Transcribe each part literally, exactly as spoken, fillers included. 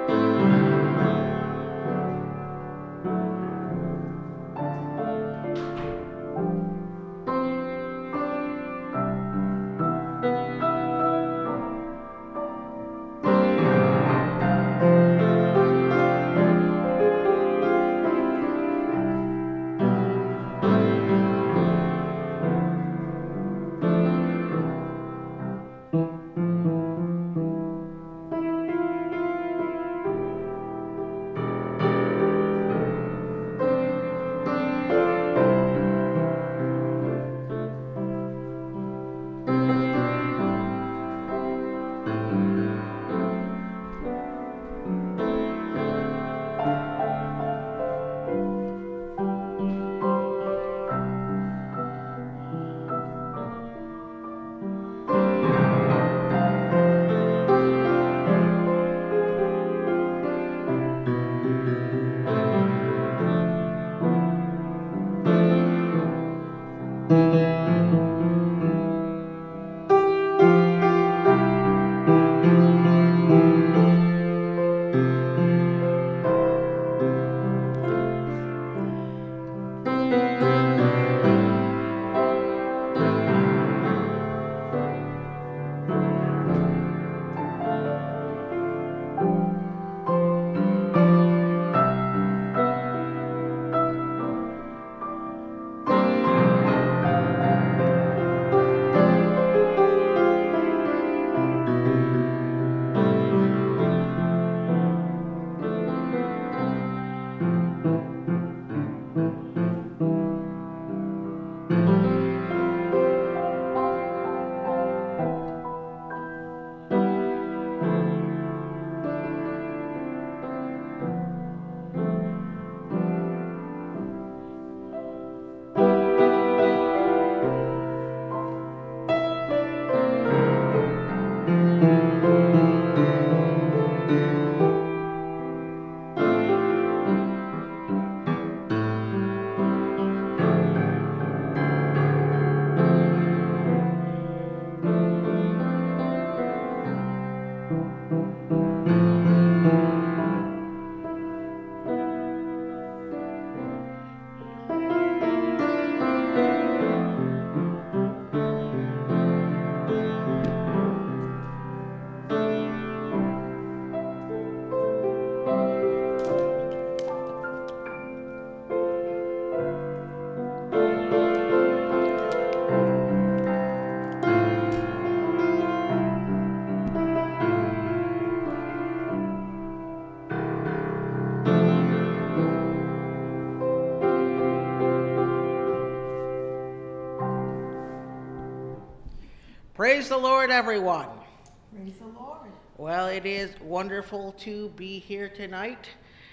Praise the Lord, everyone. Praise the Lord. Well, it is wonderful to be here tonight,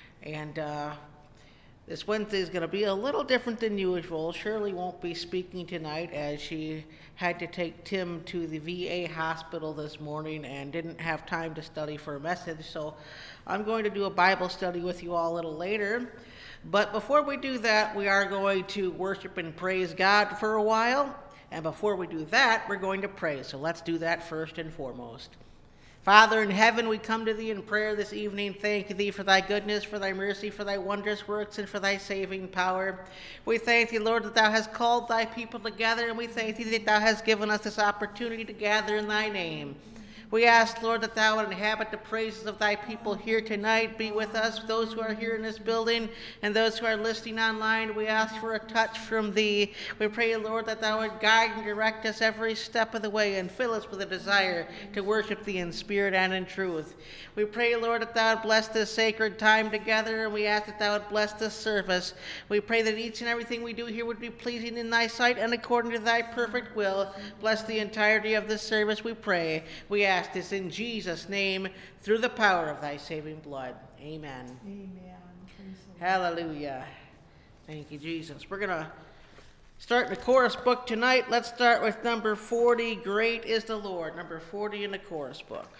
and uh, this Wednesday is going to be a little different than usual. Shirley won't be speaking tonight as she had to take Tim to the V A hospital this morning and didn't have time to study for a message, so I'm going to do a Bible study with you all a little later. But before we do that, we are going to worship and praise God for a while. And before we do that, we're going to pray. So let's do that first and foremost. Father in heaven, we come to thee in prayer this evening. Thank thee for thy goodness, for thy mercy, for thy wondrous works, and for thy saving power. We thank thee, Lord, that thou hast called thy people together, and we thank thee that thou hast given us this opportunity to gather in thy name. We ask, Lord, that thou would inhabit the praises of thy people here tonight. Be with us, those who are here in this building and those who are listening online. We ask for a touch from thee. We pray, Lord, that thou would guide and direct us every step of the way and fill us with a desire to worship thee in spirit and in truth. We pray, Lord, that thou would bless this sacred time together, and we ask that thou would bless this service. We pray that each and everything we do here would be pleasing in thy sight and according to thy perfect will. Bless the entirety of this service, we pray. We ask this in Jesus' name, through the power of thy saving blood. Amen. Amen. Hallelujah. Thank you, Jesus. We're going to start in the chorus book tonight. Let's start with number forty, Great is the Lord. Number forty in the chorus book.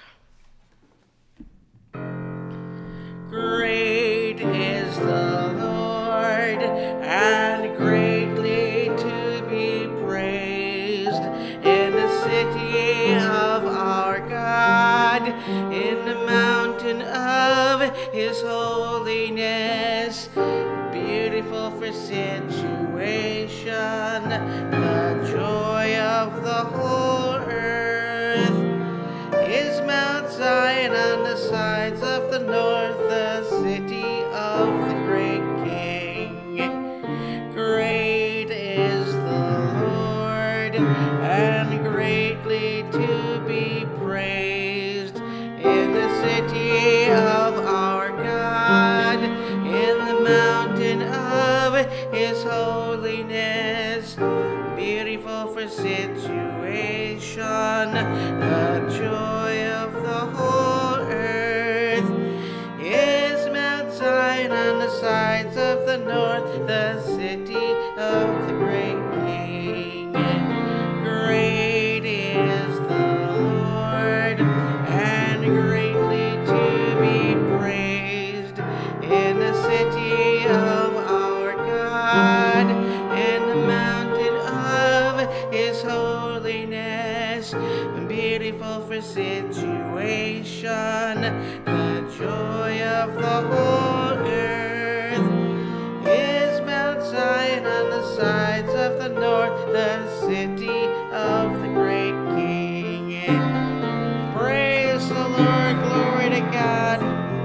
Great is the Lord, and greatly to be praised in the city of our God, in the mountain of His holiness, beautiful for situation, the joy of the whole earth is Mount Zion on the sides of the north, the city of the great King. Great is the Lord, and greatly to be praised in the city of our God, in the mountain of His holiness, beautiful for situation, the joy of the whole earth is Mount Zion on the sides of the north, the city of the great King. Great is the Lord, and greatly to be praised in the city of our God, in the mountain of His holiness, beautiful for situation, the joy of the whole earth is Mount Zion on the sides of the north, the city of the great King. Praise the Lord, glory to God.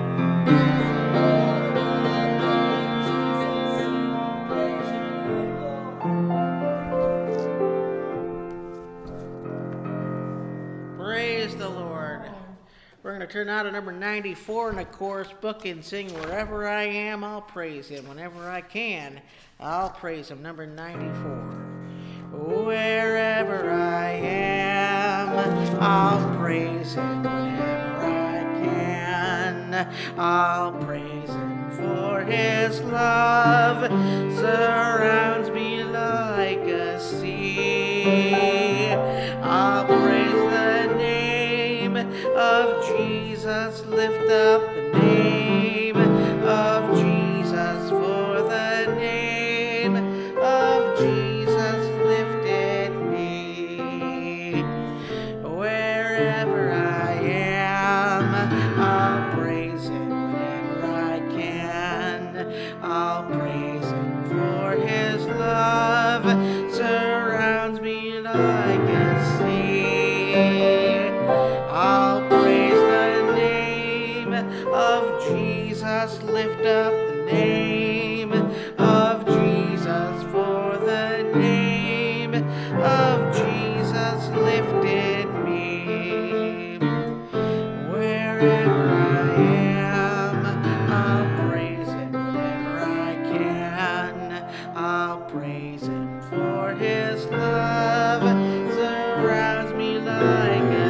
Praise the Lord. We're going to turn out to number ninety-four in the chorus book and sing Wherever I Am, I'll Praise Him. Whenever I can, I'll praise Him. Number ninety-four. Wherever I am, I'll praise Him. Whenever I can, I'll praise Him. For His love surrounds me like a sea. I'll praise the name of Jesus, lift up the name of Jesus, for the name of Jesus lifted me. Wherever I am, I'll praise Him. Whenever I can, I'll praise Him, for His love surrounds me like a sea. I'll praise the name of Jesus, lift up the name of Jesus, for the name of Jesus lifted me. Wherever I am, I'll praise Him. Whenever I can, I'll praise Him, for His love surrounds me like a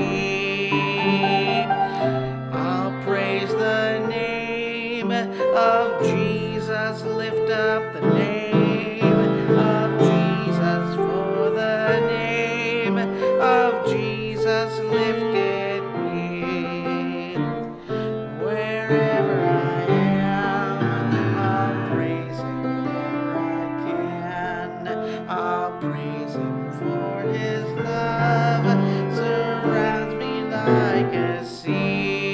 sea. I'll praise the name of Jesus, lift up the name of Jesus, for the name of Jesus lifted me. Wherever I am, I'll praise Him. Whenever I can, I'll praise Him, for His love surrounds me like a sea.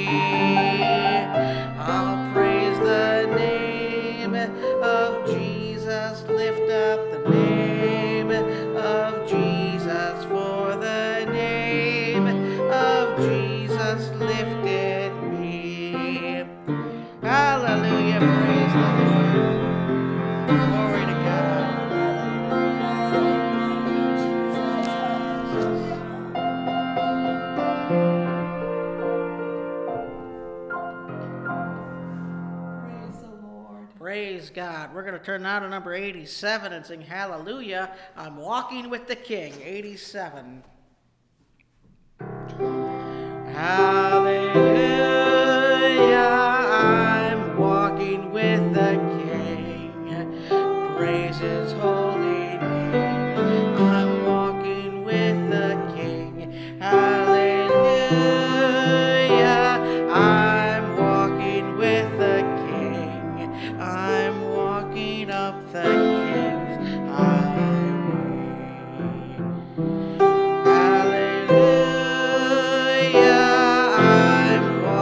I'll praise the name of Jesus, lift up the name of Jesus, for the name of Jesus lifted me. Hallelujah, praise the Lord. Glory to God. Praise God. We're going to turn now to number eighty-seven and sing Hallelujah. I'm walking with the King. eighty-seven. Hallelujah. I'm walking with the King. Praise His holy name. I'm walking with the King. Hallelujah. I'm walking with the King. I'm walking up the King's highway. Hallelujah. I'm walking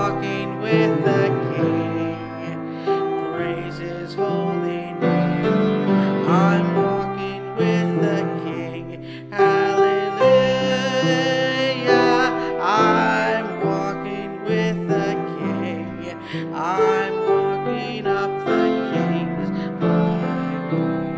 I'm walking up the King's highway.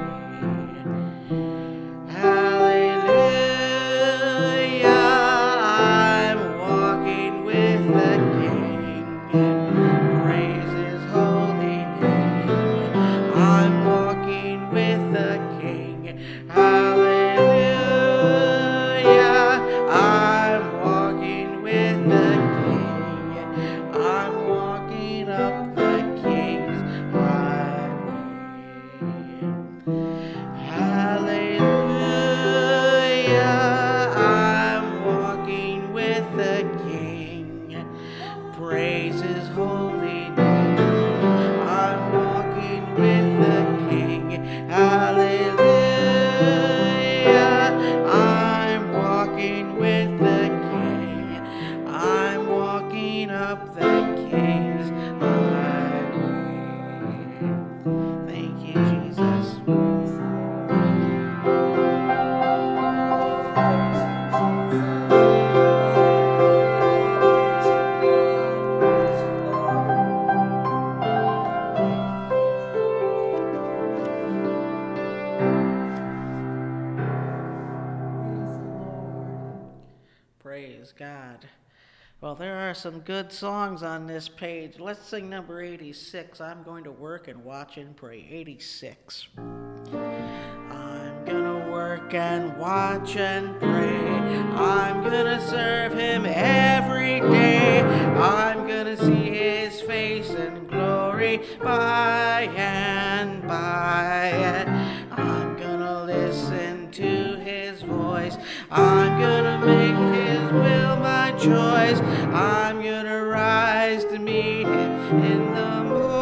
Hallelujah, I'm walking with the King. Praise His holy name. I'm walking with the King. Hallelujah, I'm walking with the King. I'm walking up the King's highway. Hallelujah, I'm walking with the King. Praise His holy name. I'm walking with the King. Hallelujah, I'm walking with the King. I'm walking up the King's highway. Thank you, Jesus. Praise God. Well, there are some good songs on this page. Let's sing number eighty-six. I'm going to work and watch and pray. eighty-six. I'm gonna work and watch and pray. I'm gonna serve Him every day. I'm gonna see His face and glory by and by. I'm gonna listen to His voice. I'm gonna make His will my choice. I'm gonna rise to meet Him in the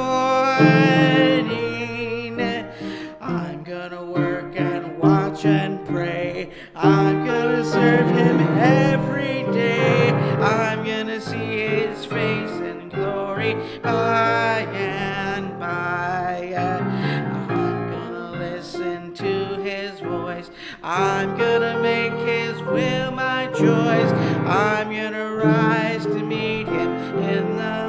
morning. I'm gonna work and watch and pray. I'm gonna serve Him every day. I'm gonna see His face and glory by and by. I'm gonna listen to His voice. I'm gonna make His will my choice. I'm gonna rise to meet Him in the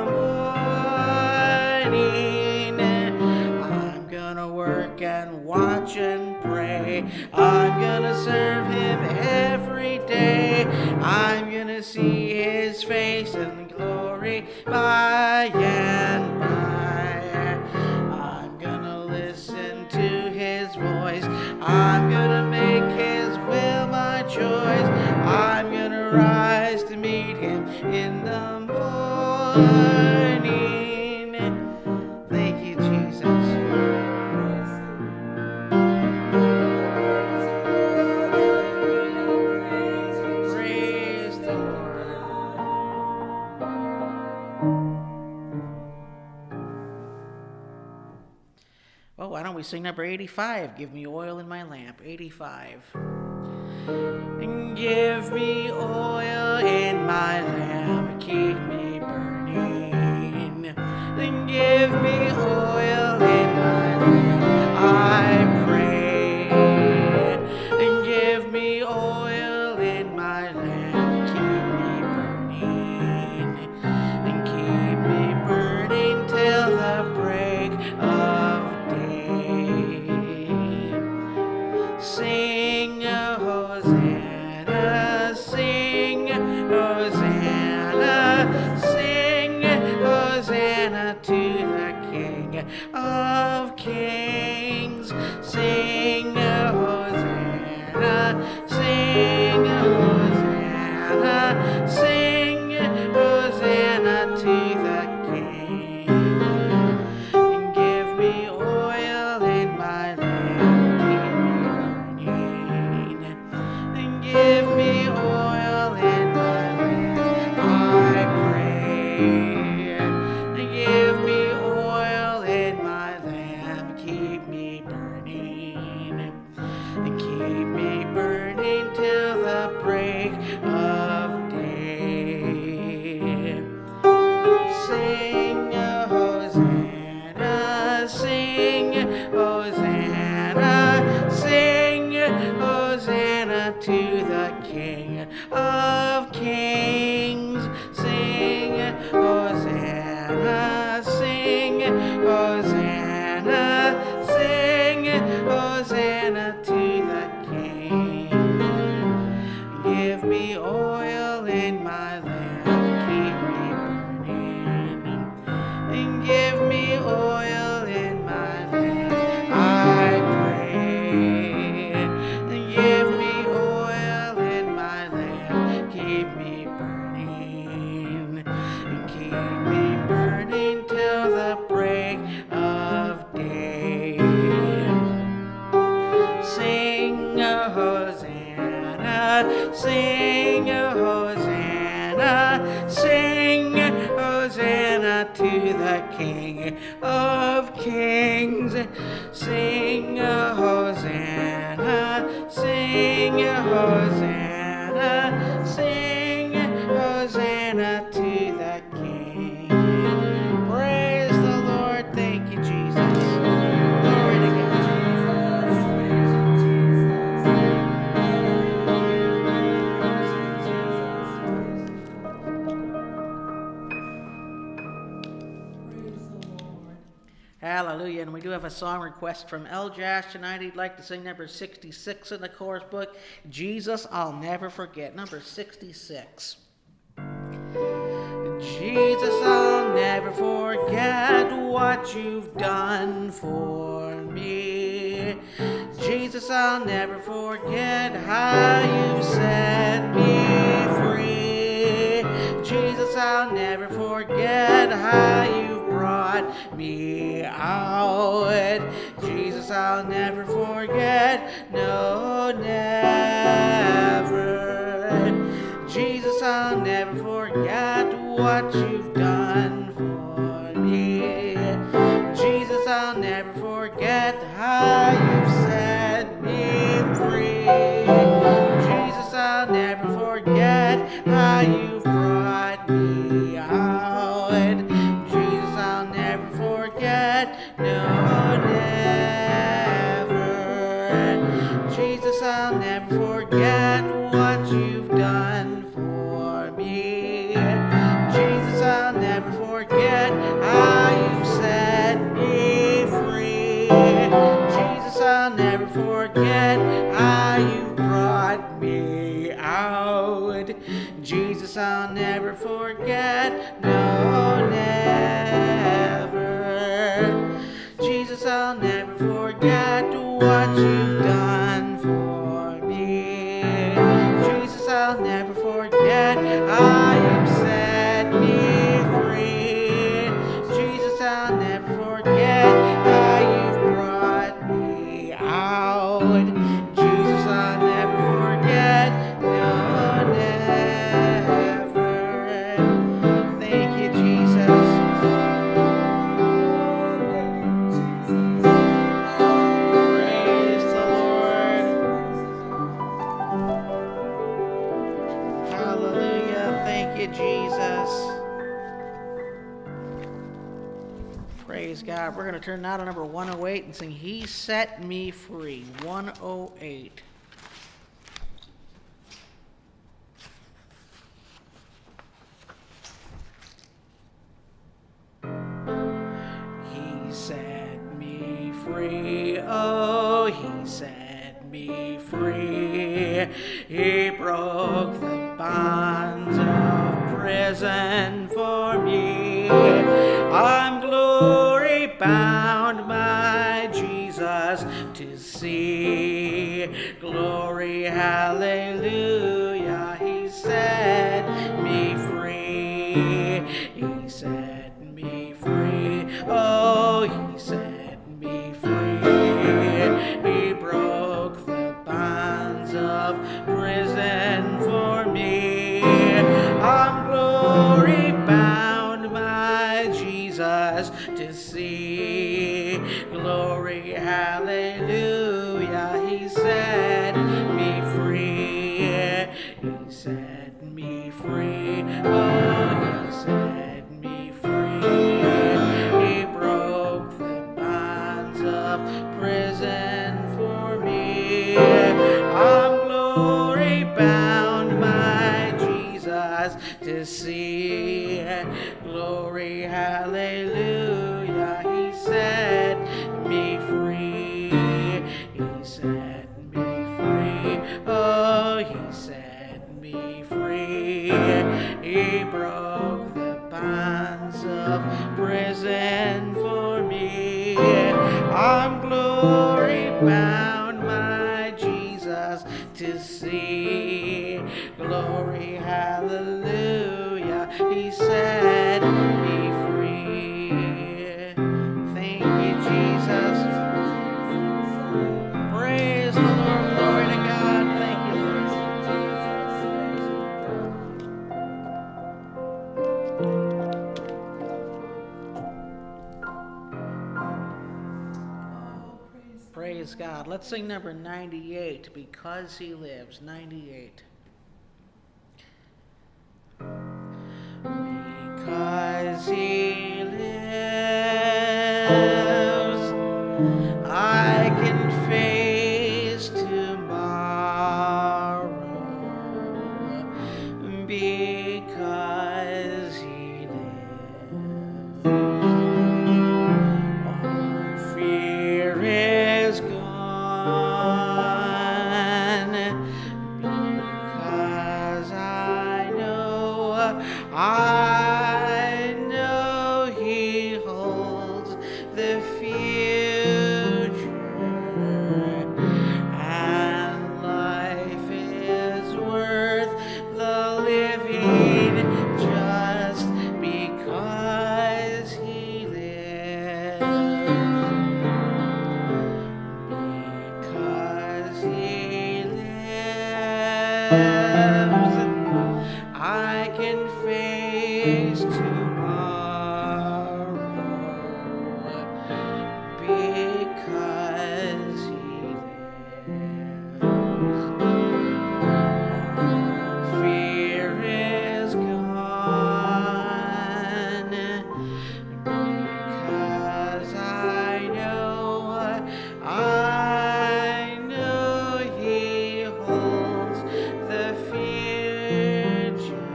morning. I'm gonna work and watch and pray. I'm gonna serve Him every day. I'm gonna see His face and glory by and by. I'm gonna listen to His voice. I'm gonna make His will my choice. I'm gonna rise to meet Him in the morning. Thank you, Jesus. Praise the Lord. Well, why don't we sing number eighty-five? Give me oil in my lamp. eighty-five. And give me oil in my lamp, keep me burning. Then give me oil in my lamp, I pray. And give me oil in my lamp, keep me burning. And keep me burning till the break of day. Sing a Hosanna, sing Hosanna, sing Hosanna to the King of Kings. Sing Hosanna, sing Hosanna, sing Hosanna to the King. And give me oil in my lamp, keep me burning. And give me oil in my lamp, I pray. And give me oil in my lamp, keep me burning. And keep me burning till the break of day. Sing a Hosanna, sing Hosanna, sing Hosanna to the King of Kings. Sing Hosanna, the King of Kings. Sing a Hosanna, sing a Hosanna, sing a Hosanna to the King. Praise the Lord, thank you, Jesus. Glory to God. Hallelujah. And we do have a song request from El Jazz tonight. He'd like to sing number sixty-six in the chorus book, Jesus I'll Never Forget. Number sixty-six. Jesus, I'll never forget what you've done for me. Jesus, I'll never forget how you set me free. Jesus, I'll never forget how you brought me out. Jesus, I'll never forget, no, never. Jesus, I'll never forget what you've done for me. Jesus, I'll never forget how you set me free. Jesus, I'll never forget how you've brought me out. Jesus, I'll never forget, no, never. Jesus, I'll never forget what you've done for me. Jesus, I'll never forget how you set me free. Jesus, I'll never forget how you brought me out. Jesus, I'll never forget, no, never. Jesus, I'll never forget what you've done for me. Jesus, I'll never forget how you set me free. Jesus, I'll never forget how you've brought me out. Jesus, I'll never forget, no, never. Thank you, Jesus. Praise the Lord. Hallelujah. Thank you, Jesus. Praise God. We're going to turn now to number one oh eight and sing He Set Me Free. one oh eight. He set me free, oh, he set me free. He broke the bonds of prison for me. I'm glory bound, my Jesus, to see. Glory, hallelujah, he set me free. He set me free, oh, he set me free. He broke the bonds of prison for me. I'm glory bound, my Jesus, to see. Glory, hallelujah, he set me free. He set me free, oh, he set me free. He broke the bonds of prison for me. I'm glory bound, my Jesus, to see. Glory, hallelujah, he set me free. He set me free, oh, he set me free. He broke the bonds of prison for me. I'm glory bound, my Jesus, to see. Glory, hallelujah, he set me free. Thank you, Jesus. Praise the Lord. Glory to God. Thank you, Lord. Praise God. Let's sing number ninety-eight, Because He Lives. ninety-eight. Because He lives, I can face tomorrow. Because He lives, all fear is gone. Because I know, I know He holds the future, and life is worth the living just because He lives. Because He lives, I can face tomorrow. Because He lives, fear is gone. Because I know, I know He holds the future,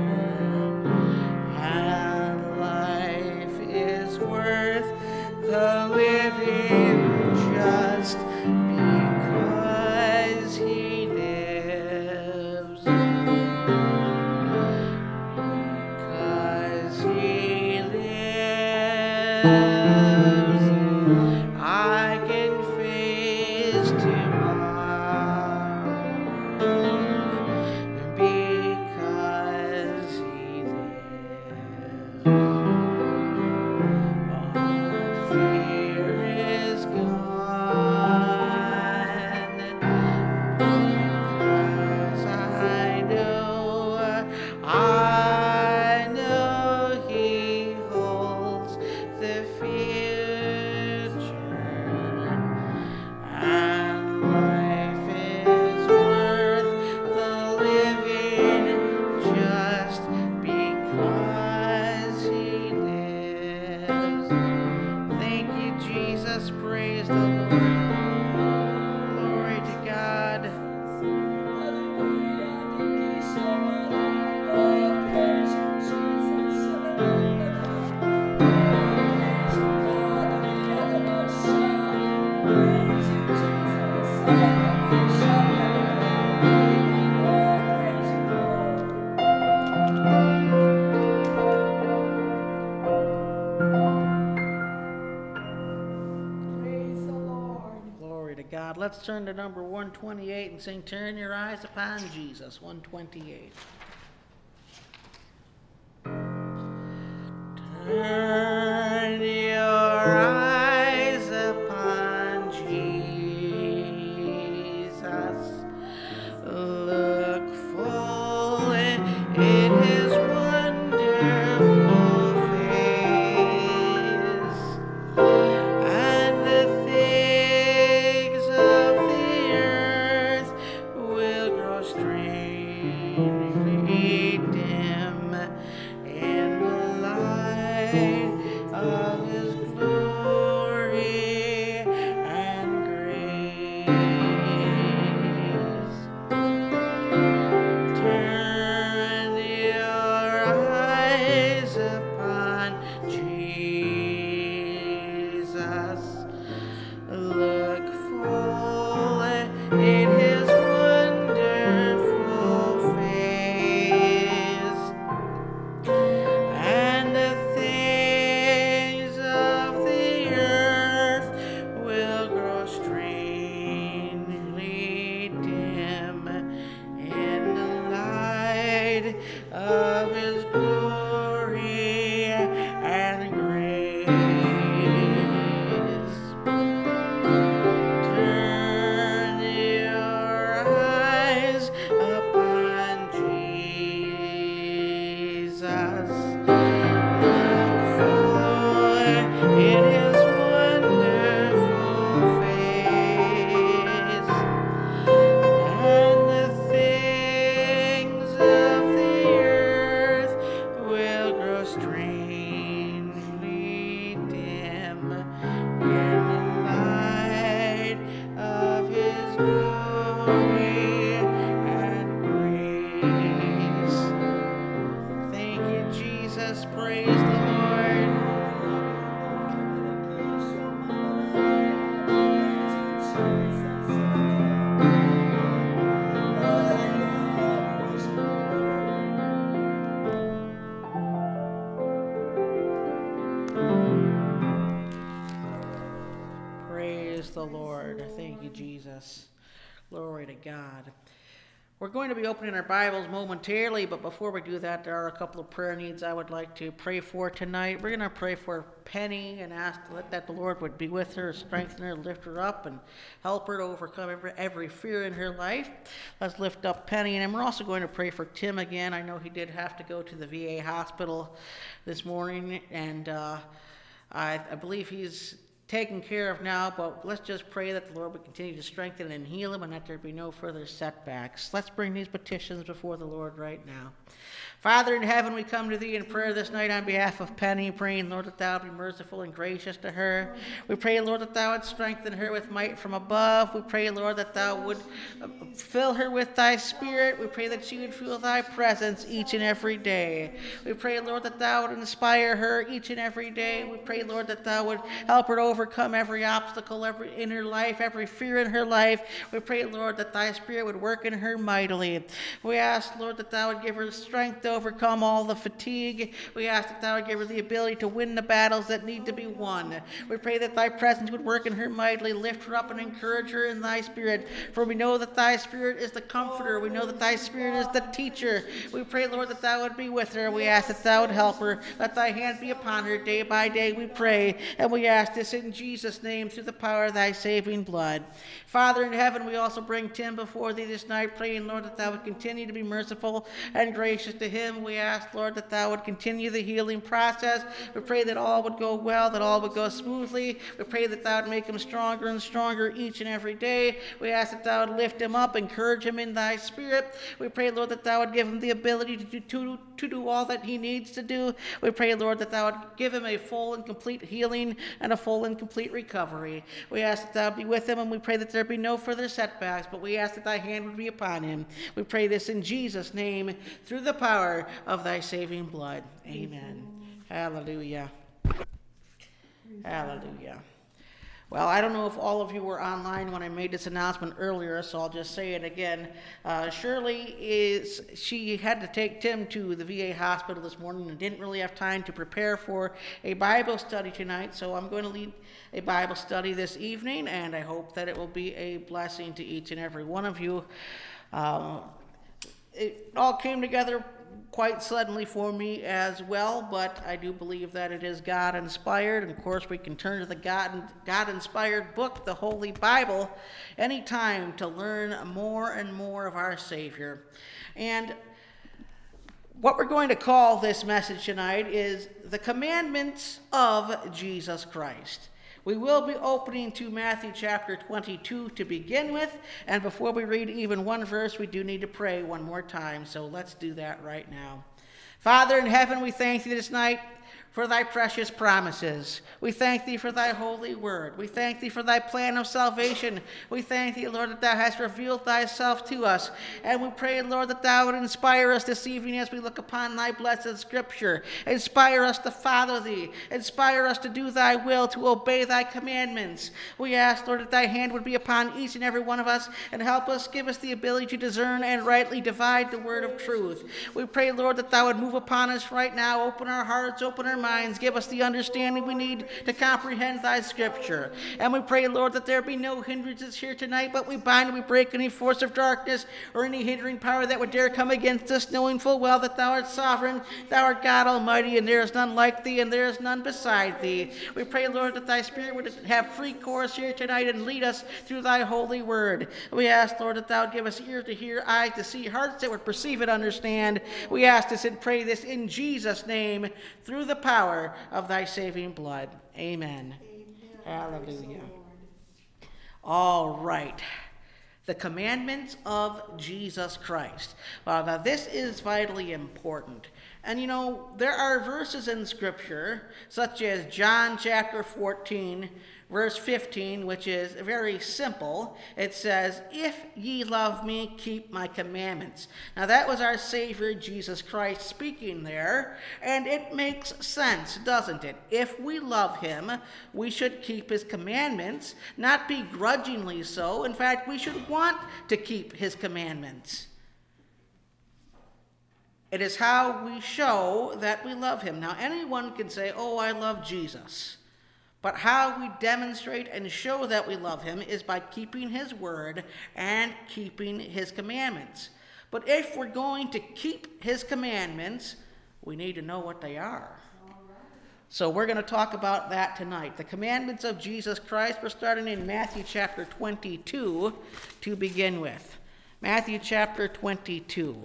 and life is worth the living just because He lives. Because He lives, I can face tomorrow. Because He lives, all fear is gone. Because I know, I know He holds the future, and life is worth the living just because He lives. Thank you, Jesus. Praise the Lord. Glory to God. Glory to God. Let's turn to number one twenty-eight and sing Turn Your Eyes Upon Jesus. one twenty-eight. Turn your eyes upon Jesus. Look full in His wonderful face, and the things of the earth will grow strangely dim in the light of His glory and grace. Turn your eyes upon Jesus. Look full in His wonderful face, and the things of the earth will grow strangely dim in the light of His glory and grace. Turn your eyes upon Jesus. Look full in His wonderful face, the Lord. Thank you, Jesus. Glory to God. We're going to be opening our Bibles momentarily, but before we do that, there are a couple of prayer needs I would like to pray for tonight. We're going to pray for Penny and ask that the Lord would be with her, strengthen her, lift her up, and help her to overcome every, every fear in her life. Let's lift up Penny, and we're also going to pray for Tim again. I know he did have to go to the V A hospital this morning, and uh, I, I believe he's taken care of now, but let's just pray that the Lord would continue to strengthen and heal him and that there be no further setbacks. Let's bring these petitions before the Lord right now. Father in heaven, we come to thee in prayer this night on behalf of Penny, praying, Lord, that thou be merciful and gracious to her. We pray, Lord, that thou would strengthen her with might from above. We pray, Lord, that thou would fill her with thy spirit. We pray that she would feel thy presence each and every day. We pray, Lord, that thou would inspire her each and every day. We pray, Lord, that thou would help her to overcome every obstacle every, in her life, every fear in her life. We pray, Lord, that thy spirit would work in her mightily. We ask, Lord, that thou would give her strength to overcome all the fatigue. We ask that thou would give her the ability to win the battles that need to be won. We pray that thy presence would work in her mightily, lift her up and encourage her in thy spirit. For we know that thy spirit is the comforter. We know that thy spirit is the teacher. We pray, Lord, that thou would be with her. We ask that thou would help her. Let thy hand be upon her day by day, we pray. And we ask this in Jesus' name through the power of thy saving blood. Father in heaven, we also bring Tim before thee this night, praying, Lord, that thou would continue to be merciful and gracious to him. We ask, Lord, that thou would continue the healing process. We pray that all would go well, that all would go smoothly. We pray that thou would make him stronger and stronger each and every day. We ask that thou would lift him up, encourage him in thy spirit. We pray, Lord, that thou would give him the ability to do, to, to do all that he needs to do. We pray, Lord, that thou would give him a full and complete healing and a full and complete recovery. We ask that thou be with him, and we pray that there be no further setbacks, but we ask that thy hand would be upon him. We pray this in Jesus' name through the power of thy saving blood. Amen. Hallelujah. Hallelujah. Well, I don't know if all of you were online when I made this announcement earlier, so I'll just say it again. Uh, Shirley, is she had to take Tim to the V A hospital this morning and didn't really have time to prepare for a Bible study tonight, so I'm going to lead a Bible study this evening, and I hope that it will be a blessing to each and every one of you. Um, it all came together quite suddenly for me as well, but I do believe that it is God-inspired, and of course we can turn to the God, God-inspired book, the Holy Bible, anytime to learn more and more of our Savior. And what we're going to call this message tonight is the commandments of Jesus Christ. We will be opening to Matthew chapter twenty-two to begin with, and before we read even one verse, we do need to pray one more time, so let's do that right now. Father in heaven, we thank thee this night for thy precious promises. We thank thee for thy holy word. We thank thee for thy plan of salvation. We thank thee, Lord, that thou hast revealed thyself to us. And we pray, Lord, that thou would inspire us this evening as we look upon thy blessed scripture. Inspire us to follow thee. Inspire us to do thy will, to obey thy commandments. We ask, Lord, that thy hand would be upon each and every one of us and help us, give us the ability to discern and rightly divide the word of truth. We pray, Lord, that thou would move upon us right now. Open our hearts, open our minds. Minds, give us the understanding we need to comprehend thy scripture. And we pray, Lord, that there be no hindrances here tonight, but we bind and we break any force of darkness or any hindering power that would dare come against us, knowing full well that thou art sovereign, thou art God Almighty, and there is none like thee, and there is none beside thee. We pray, Lord, that thy spirit would have free course here tonight and lead us through thy holy word. We ask, Lord, that thou would give us ears to hear, eyes to see, hearts that would perceive and understand. We ask this and pray this in Jesus' name through the power of thy saving blood. Amen. Amen. Hallelujah. All right. The commandments of Jesus Christ. Well, now this is vitally important. And you know, there are verses in Scripture, such as John chapter fourteen, verse fifteen, which is very simple. It says, "If ye love me, keep my commandments." Now that was our Savior Jesus Christ speaking there, and it makes sense, doesn't it? If we love him, we should keep his commandments, not begrudgingly so. In fact, we should want to keep his commandments. It is how we show that we love him. Now, anyone can say, "Oh, I love Jesus." But how we demonstrate and show that we love him is by keeping his word and keeping his commandments. But if we're going to keep his commandments, we need to know what they are. So we're going to talk about that tonight. The commandments of Jesus Christ. We're starting in Matthew chapter twenty-two to begin with. Matthew chapter twenty-two.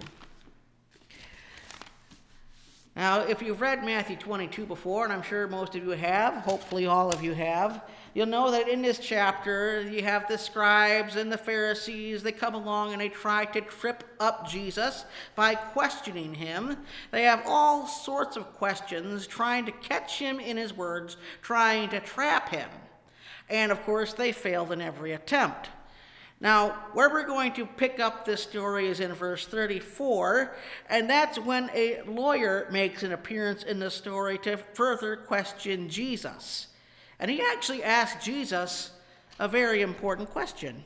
Now, if you've read Matthew twenty-two before, and I'm sure most of you have, hopefully all of you have, you'll know that in this chapter you have the scribes and the Pharisees. They come along and they try to trip up Jesus by questioning him. They have all sorts of questions, trying to catch him in his words, trying to trap him. And of course, they failed in every attempt. Now, where we're going to pick up this story is in verse thirty-four, and that's when a lawyer makes an appearance in the story to further question Jesus. And he actually asked Jesus a very important question.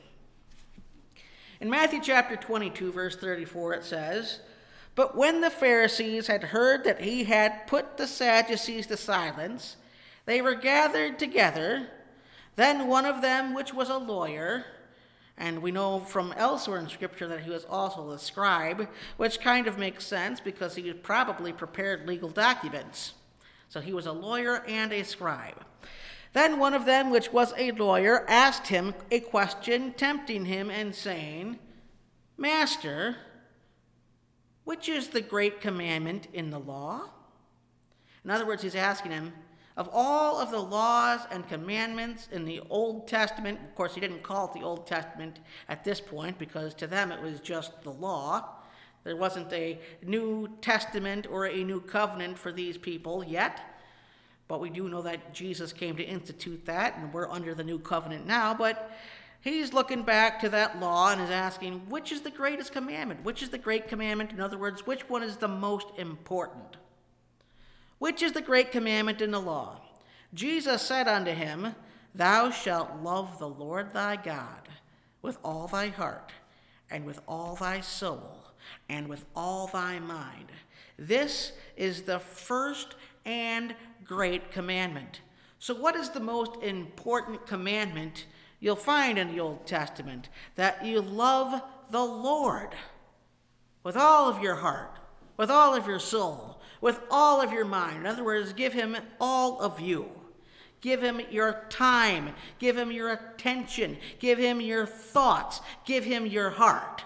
In Matthew chapter twenty-two, verse thirty-four, it says, "But when the Pharisees had heard that he had put the Sadducees to silence, they were gathered together. Then one of them, which was a lawyer," and we know from elsewhere in Scripture that he was also a scribe, which kind of makes sense because he had probably prepared legal documents. So he was a lawyer and a scribe. "Then one of them, which was a lawyer, asked him a question, tempting him and saying, 'Master, which is the great commandment in the law?'" In other words, he's asking him, of all of the laws and commandments in the Old Testament, of course, he didn't call it the Old Testament at this point because to them it was just the law. There wasn't a New Testament or a new covenant for these people yet. But we do know that Jesus came to institute that, and we're under the new covenant now. But he's looking back to that law and is asking, which is the greatest commandment? Which is the great commandment? In other words, which one is the most important? Which is the great commandment in the law? Jesus said unto him, "Thou shalt love the Lord thy God with all thy heart, and with all thy soul, and with all thy mind. This is the first and great commandment." So what is the most important commandment you'll find in the Old Testament? That you love the Lord with all of your heart, with all of your soul, with all of your mind. In other words, give him all of you. Give him your time. Give him your attention. Give him your thoughts. Give him your heart.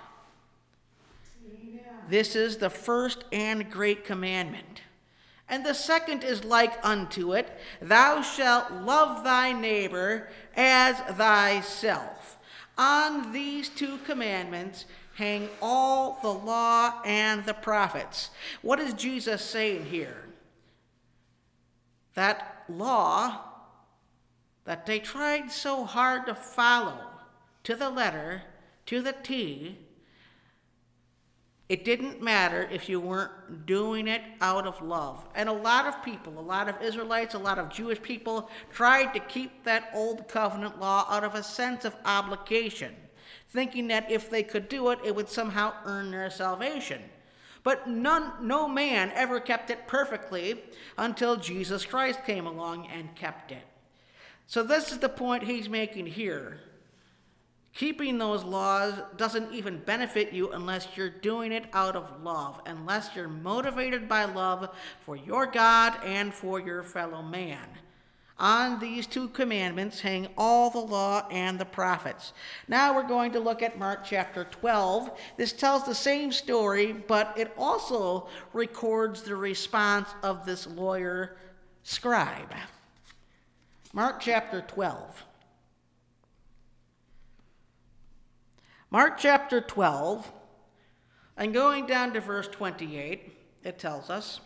Amen. This is the first and great commandment. And the second is like unto it, "Thou shalt love thy neighbor as thyself." On these two commandments hang all the law and the prophets. What is Jesus saying here? That law that they tried so hard to follow to the letter, to the T, it didn't matter if you weren't doing it out of love. And a lot of people, a lot of Israelites, a lot of Jewish people tried to keep that old covenant law out of a sense of obligation, thinking that if they could do it, it would somehow earn their salvation. But none, no man ever kept it perfectly until Jesus Christ came along and kept it. So this is the point he's making here. Keeping those laws doesn't even benefit you unless you're doing it out of love, unless you're motivated by love for your God and for your fellow man. On these two commandments hang all the law and the prophets. Now we're going to look at Mark chapter twelve. This tells the same story, but it also records the response of this lawyer scribe. Mark chapter twelve. Mark chapter twelve, and going down to verse twenty-eight, it tells us,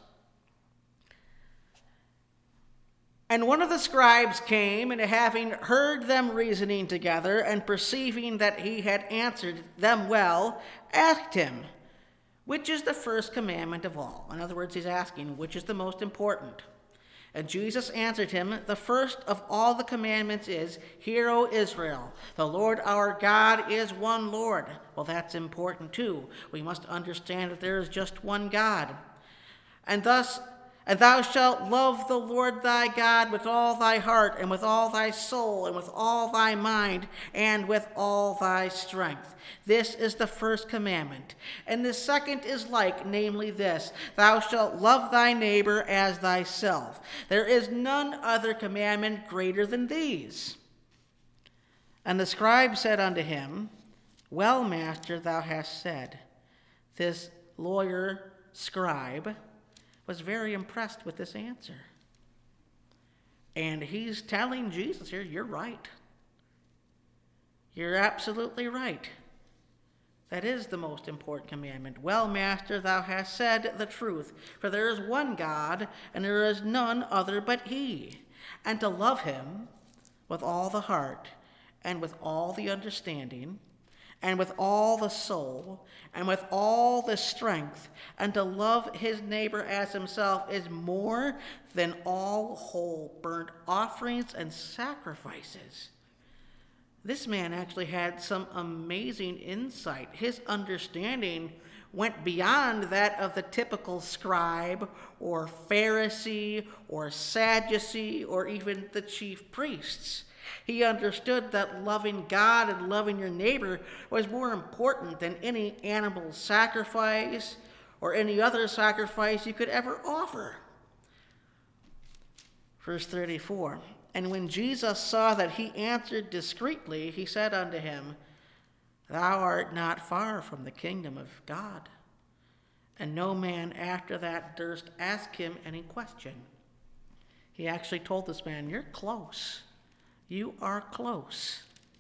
"And one of the scribes came, and having heard them reasoning together, and perceiving that he had answered them well, asked him, which is the first commandment of all?" In other words, he's asking, which is the most important? And Jesus answered him, "The first of all the commandments is, Hear, O Israel, the Lord our God is one Lord." Well, that's important too. We must understand that there is just one God. And thus, And thou shalt love the Lord thy God with all thy heart, and with all thy soul, and with all thy mind, and with all thy strength. This is the first commandment. And the second is like, namely this, thou shalt love thy neighbor as thyself. There is none other commandment greater than these. And the scribe said unto him, Well, master, thou hast said. This lawyer scribe was very impressed with this answer. And he's telling Jesus here, you're right. You're absolutely right. That is the most important commandment. Well, master, thou hast said the truth, for there is one God, and there is none other but he. And to love him with all the heart, and with all the understanding, and with all the soul, and with all the strength, and to love his neighbor as himself is more than all whole burnt offerings and sacrifices. This man actually had some amazing insight. His understanding went beyond that of the typical scribe or Pharisee or Sadducee or even the chief priests. He understood that loving God and loving your neighbor was more important than any animal sacrifice or any other sacrifice you could ever offer. Verse thirty-four, And when Jesus saw that he answered discreetly, he said unto him, Thou art not far from the kingdom of God. And no man after that durst ask him any question. He actually told this man, You're close. You are close.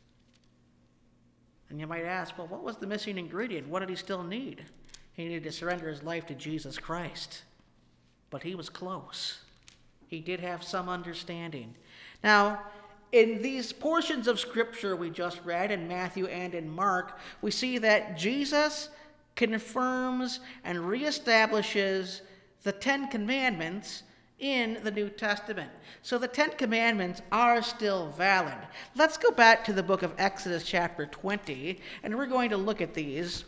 And you might ask, well, what was the missing ingredient? What did he still need? He needed to surrender his life to Jesus Christ. But he was close. He did have some understanding. Now, in these portions of Scripture we just read, in Matthew and in Mark, we see that Jesus confirms and reestablishes the Ten Commandments in the New Testament. So the Ten Commandments are still valid. Let's go back to the book of Exodus chapter twenty, and we're going to look at these.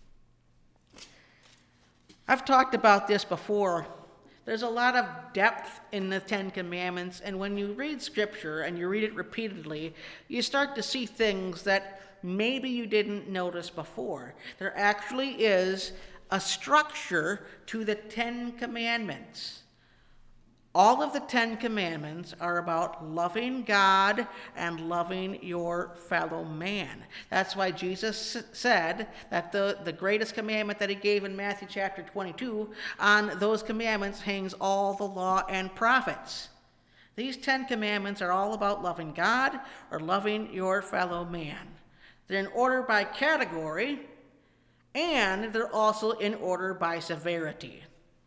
I've talked about this before. There's a lot of depth in the Ten Commandments, and when you read Scripture and you read it repeatedly, you start to see things that maybe you didn't notice before. There actually is a structure to the Ten Commandments. All of the Ten Commandments are about loving God and loving your fellow man. That's why Jesus said that the, the greatest commandment that he gave in Matthew chapter twenty-two, on those commandments hangs all the law and prophets. These Ten Commandments are all about loving God or loving your fellow man. They're in order by category, and they're also in order by severity.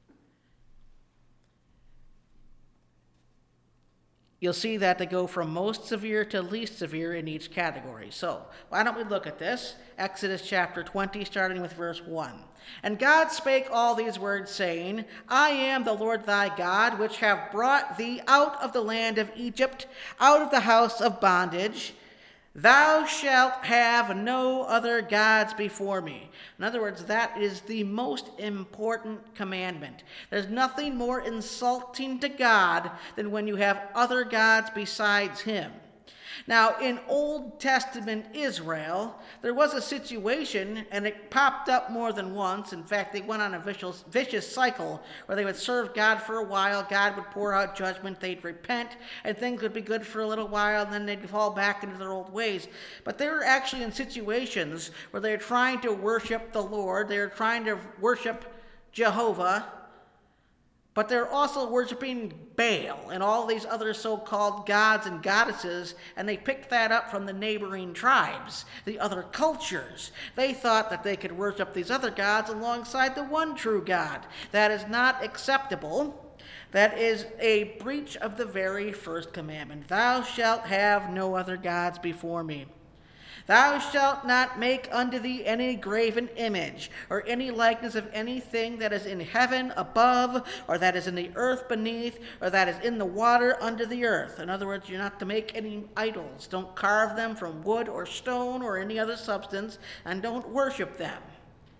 You'll see that they go from most severe to least severe in each category. So, why don't we look at this? Exodus chapter twenty, starting with verse one. And God spake all these words, saying, I am the Lord thy God, which have brought thee out of the land of Egypt, out of the house of bondage. Thou shalt have no other gods before me. In other words, that is the most important commandment. There's nothing more insulting to God than when you have other gods besides him. Now, in Old Testament Israel, there was a situation, and it popped up more than once. In fact, they went on a vicious, vicious cycle where they would serve God for a while, God would pour out judgment, they'd repent, and things would be good for a little while, and then they'd fall back into their old ways. But they were actually in situations where they were trying to worship the Lord, they were trying to worship Jehovah, but they're also worshiping Baal and all these other so-called gods and goddesses, and they picked that up from the neighboring tribes, the other cultures. They thought that they could worship these other gods alongside the one true God. That is not acceptable. That is a breach of the very first commandment. Thou shalt have no other gods before me. Thou shalt not make unto thee any graven image, or any likeness of anything that is in heaven above, or that is in the earth beneath, or that is in the water under the earth. In other words, you're not to make any idols. Don't carve them from wood or stone or any other substance, and don't worship them.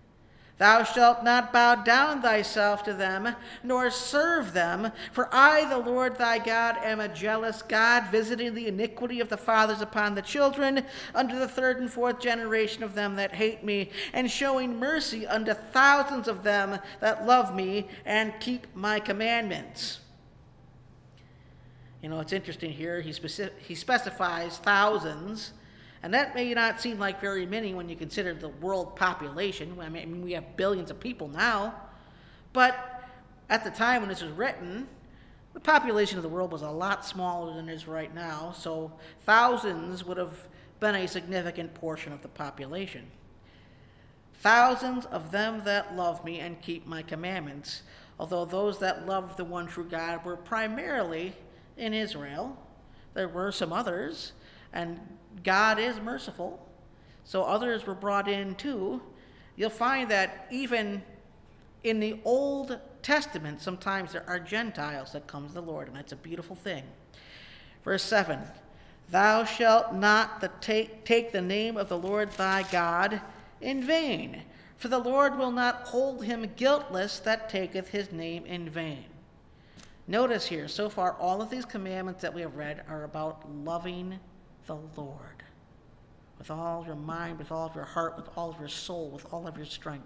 Thou shalt not bow down thyself to them, nor serve them, for I, the Lord thy God, am a jealous God, visiting the iniquity of the fathers upon the children, unto the third and fourth generation of them that hate me, and showing mercy unto thousands of them that love me and keep my commandments. You know, it's interesting here, he, speci- he specifies thousands. And that may not seem like very many when you consider the world population. I mean, we have billions of people now. But at the time when this was written, the population of the world was a lot smaller than it is right now. So thousands would have been a significant portion of the population. Thousands of them that love me and keep my commandments, although those that loved the one true God were primarily in Israel. There were some others, and God is merciful, so others were brought in too. You'll find that even in the Old Testament, sometimes there are Gentiles that come to the Lord, and that's a beautiful thing. Verse seven, thou shalt not the take, take the name of the Lord thy God in vain, for the Lord will not hold him guiltless that taketh his name in vain. Notice here, so far, all of these commandments that we have read are about loving the Lord with all of your mind, with all of your heart, with all of your soul, with all of your strength.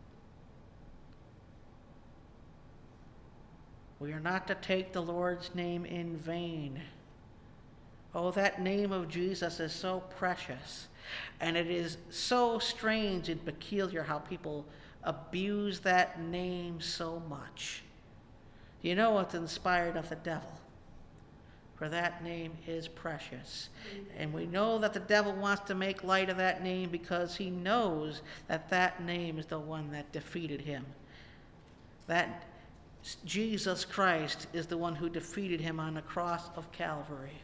We are not to take the Lord's name in vain. Oh, that name of Jesus is so precious, and it is so strange and peculiar how people abuse that name so much. You know it's inspired of the devil. For that name is precious. And we know that the devil wants to make light of that name because he knows that that name is the one that defeated him. That Jesus Christ is the one who defeated him on the cross of Calvary.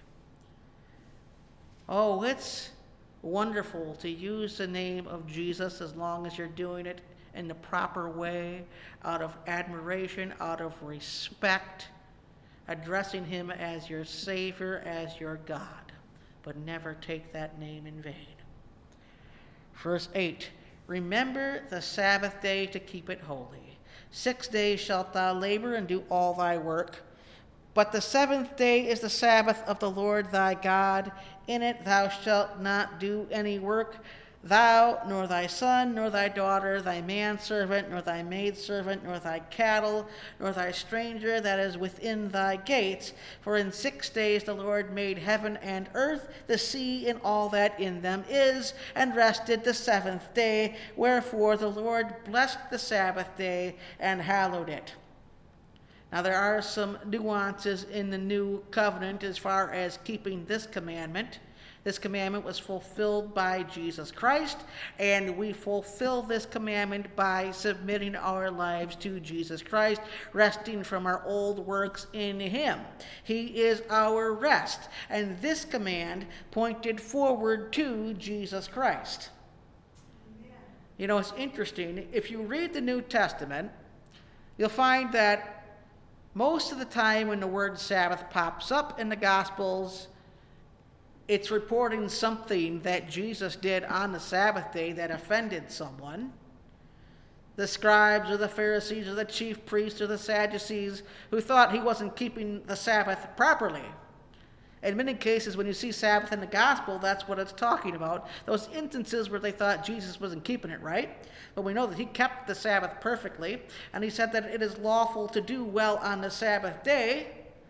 Oh, it's wonderful to use the name of Jesus as long as you're doing it in the proper way, out of admiration, out of respect, addressing him as your Savior, as your God, but never take that name in vain. Verse eight, remember the Sabbath day to keep it holy. Six days shalt thou labor and do all thy work, but the seventh day is the Sabbath of the Lord thy God. In it thou shalt not do any work, thou, nor thy son, nor thy daughter, thy manservant, nor thy maidservant, nor thy cattle, nor thy stranger that is within thy gates. For in six days the Lord made heaven and earth, the sea, and all that in them is, and rested the seventh day. Wherefore the Lord blessed the Sabbath day and hallowed it. Now there are some nuances in the new covenant as far as keeping this commandment. This commandment was fulfilled by Jesus Christ, and we fulfill this commandment by submitting our lives to Jesus Christ, resting from our old works in him. He is our rest, and this command pointed forward to Jesus Christ. Amen. You know, it's interesting. If you read the New Testament, you'll find that most of the time when the word Sabbath pops up in the Gospels, it's reporting something that Jesus did on the Sabbath day that offended someone. The scribes or the Pharisees or the chief priests or the Sadducees who thought he wasn't keeping the Sabbath properly. In many cases, when you see Sabbath in the gospel, that's what it's talking about. Those instances where they thought Jesus wasn't keeping it right. But we know that he kept the Sabbath perfectly, and he said that it is lawful to do well on the Sabbath day.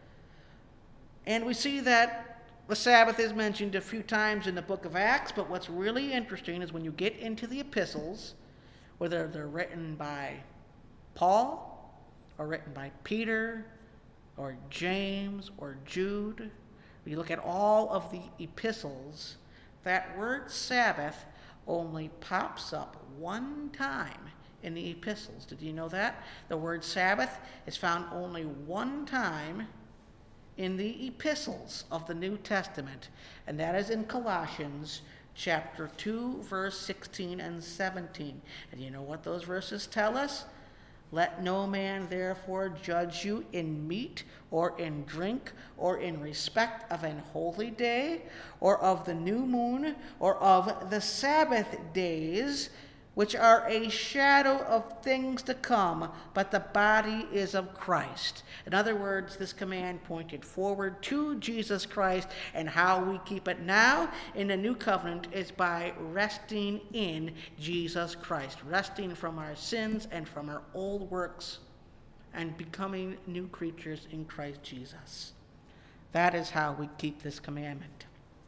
And we see that the Sabbath is mentioned a few times in the book of Acts, but what's really interesting is when you get into the epistles, whether they're written by Paul, or written by Peter, or James, or Jude, when you look at all of the epistles, that word Sabbath only pops up one time in the epistles. Did you know that? The word Sabbath is found only one time in the epistles of the New Testament, and that is in Colossians chapter two, verse sixteen and seventeen. And you know what those verses tell us? Let no man therefore judge you in meat or in drink or in respect of an holy day or of the new moon or of the Sabbath days, which are a shadow of things to come, but the body is of Christ. In other words, this command pointed forward to Jesus Christ, and how we keep it now in the new covenant is by resting in Jesus Christ, resting from our sins and from our old works, and becoming new creatures in Christ Jesus. That is how we keep this commandment.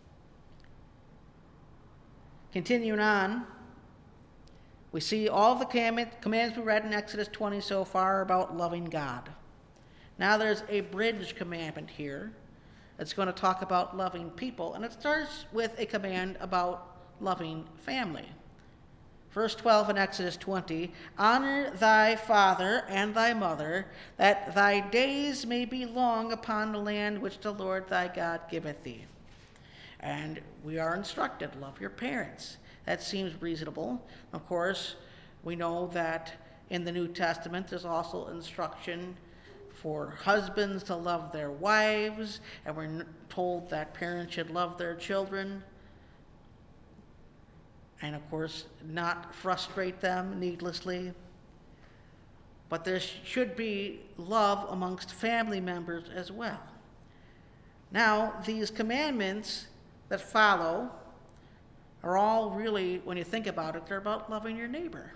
Continuing on, we see all the commands we read in Exodus twenty so far about loving God. Now there's a bridge commandment here. It's going to talk about loving people, and it starts with a command about loving family. Verse twelve in Exodus twenty, honor thy father and thy mother, that thy days may be long upon the land which the Lord thy God giveth thee. And we are instructed, love your parents. That seems reasonable. Of course, we know that in the New Testament there's also instruction for husbands to love their wives, and we're told that parents should love their children. And of course, not frustrate them needlessly. But there should be love amongst family members as well. Now, these commandments that follow are all really, when you think about it, they're about loving your neighbor.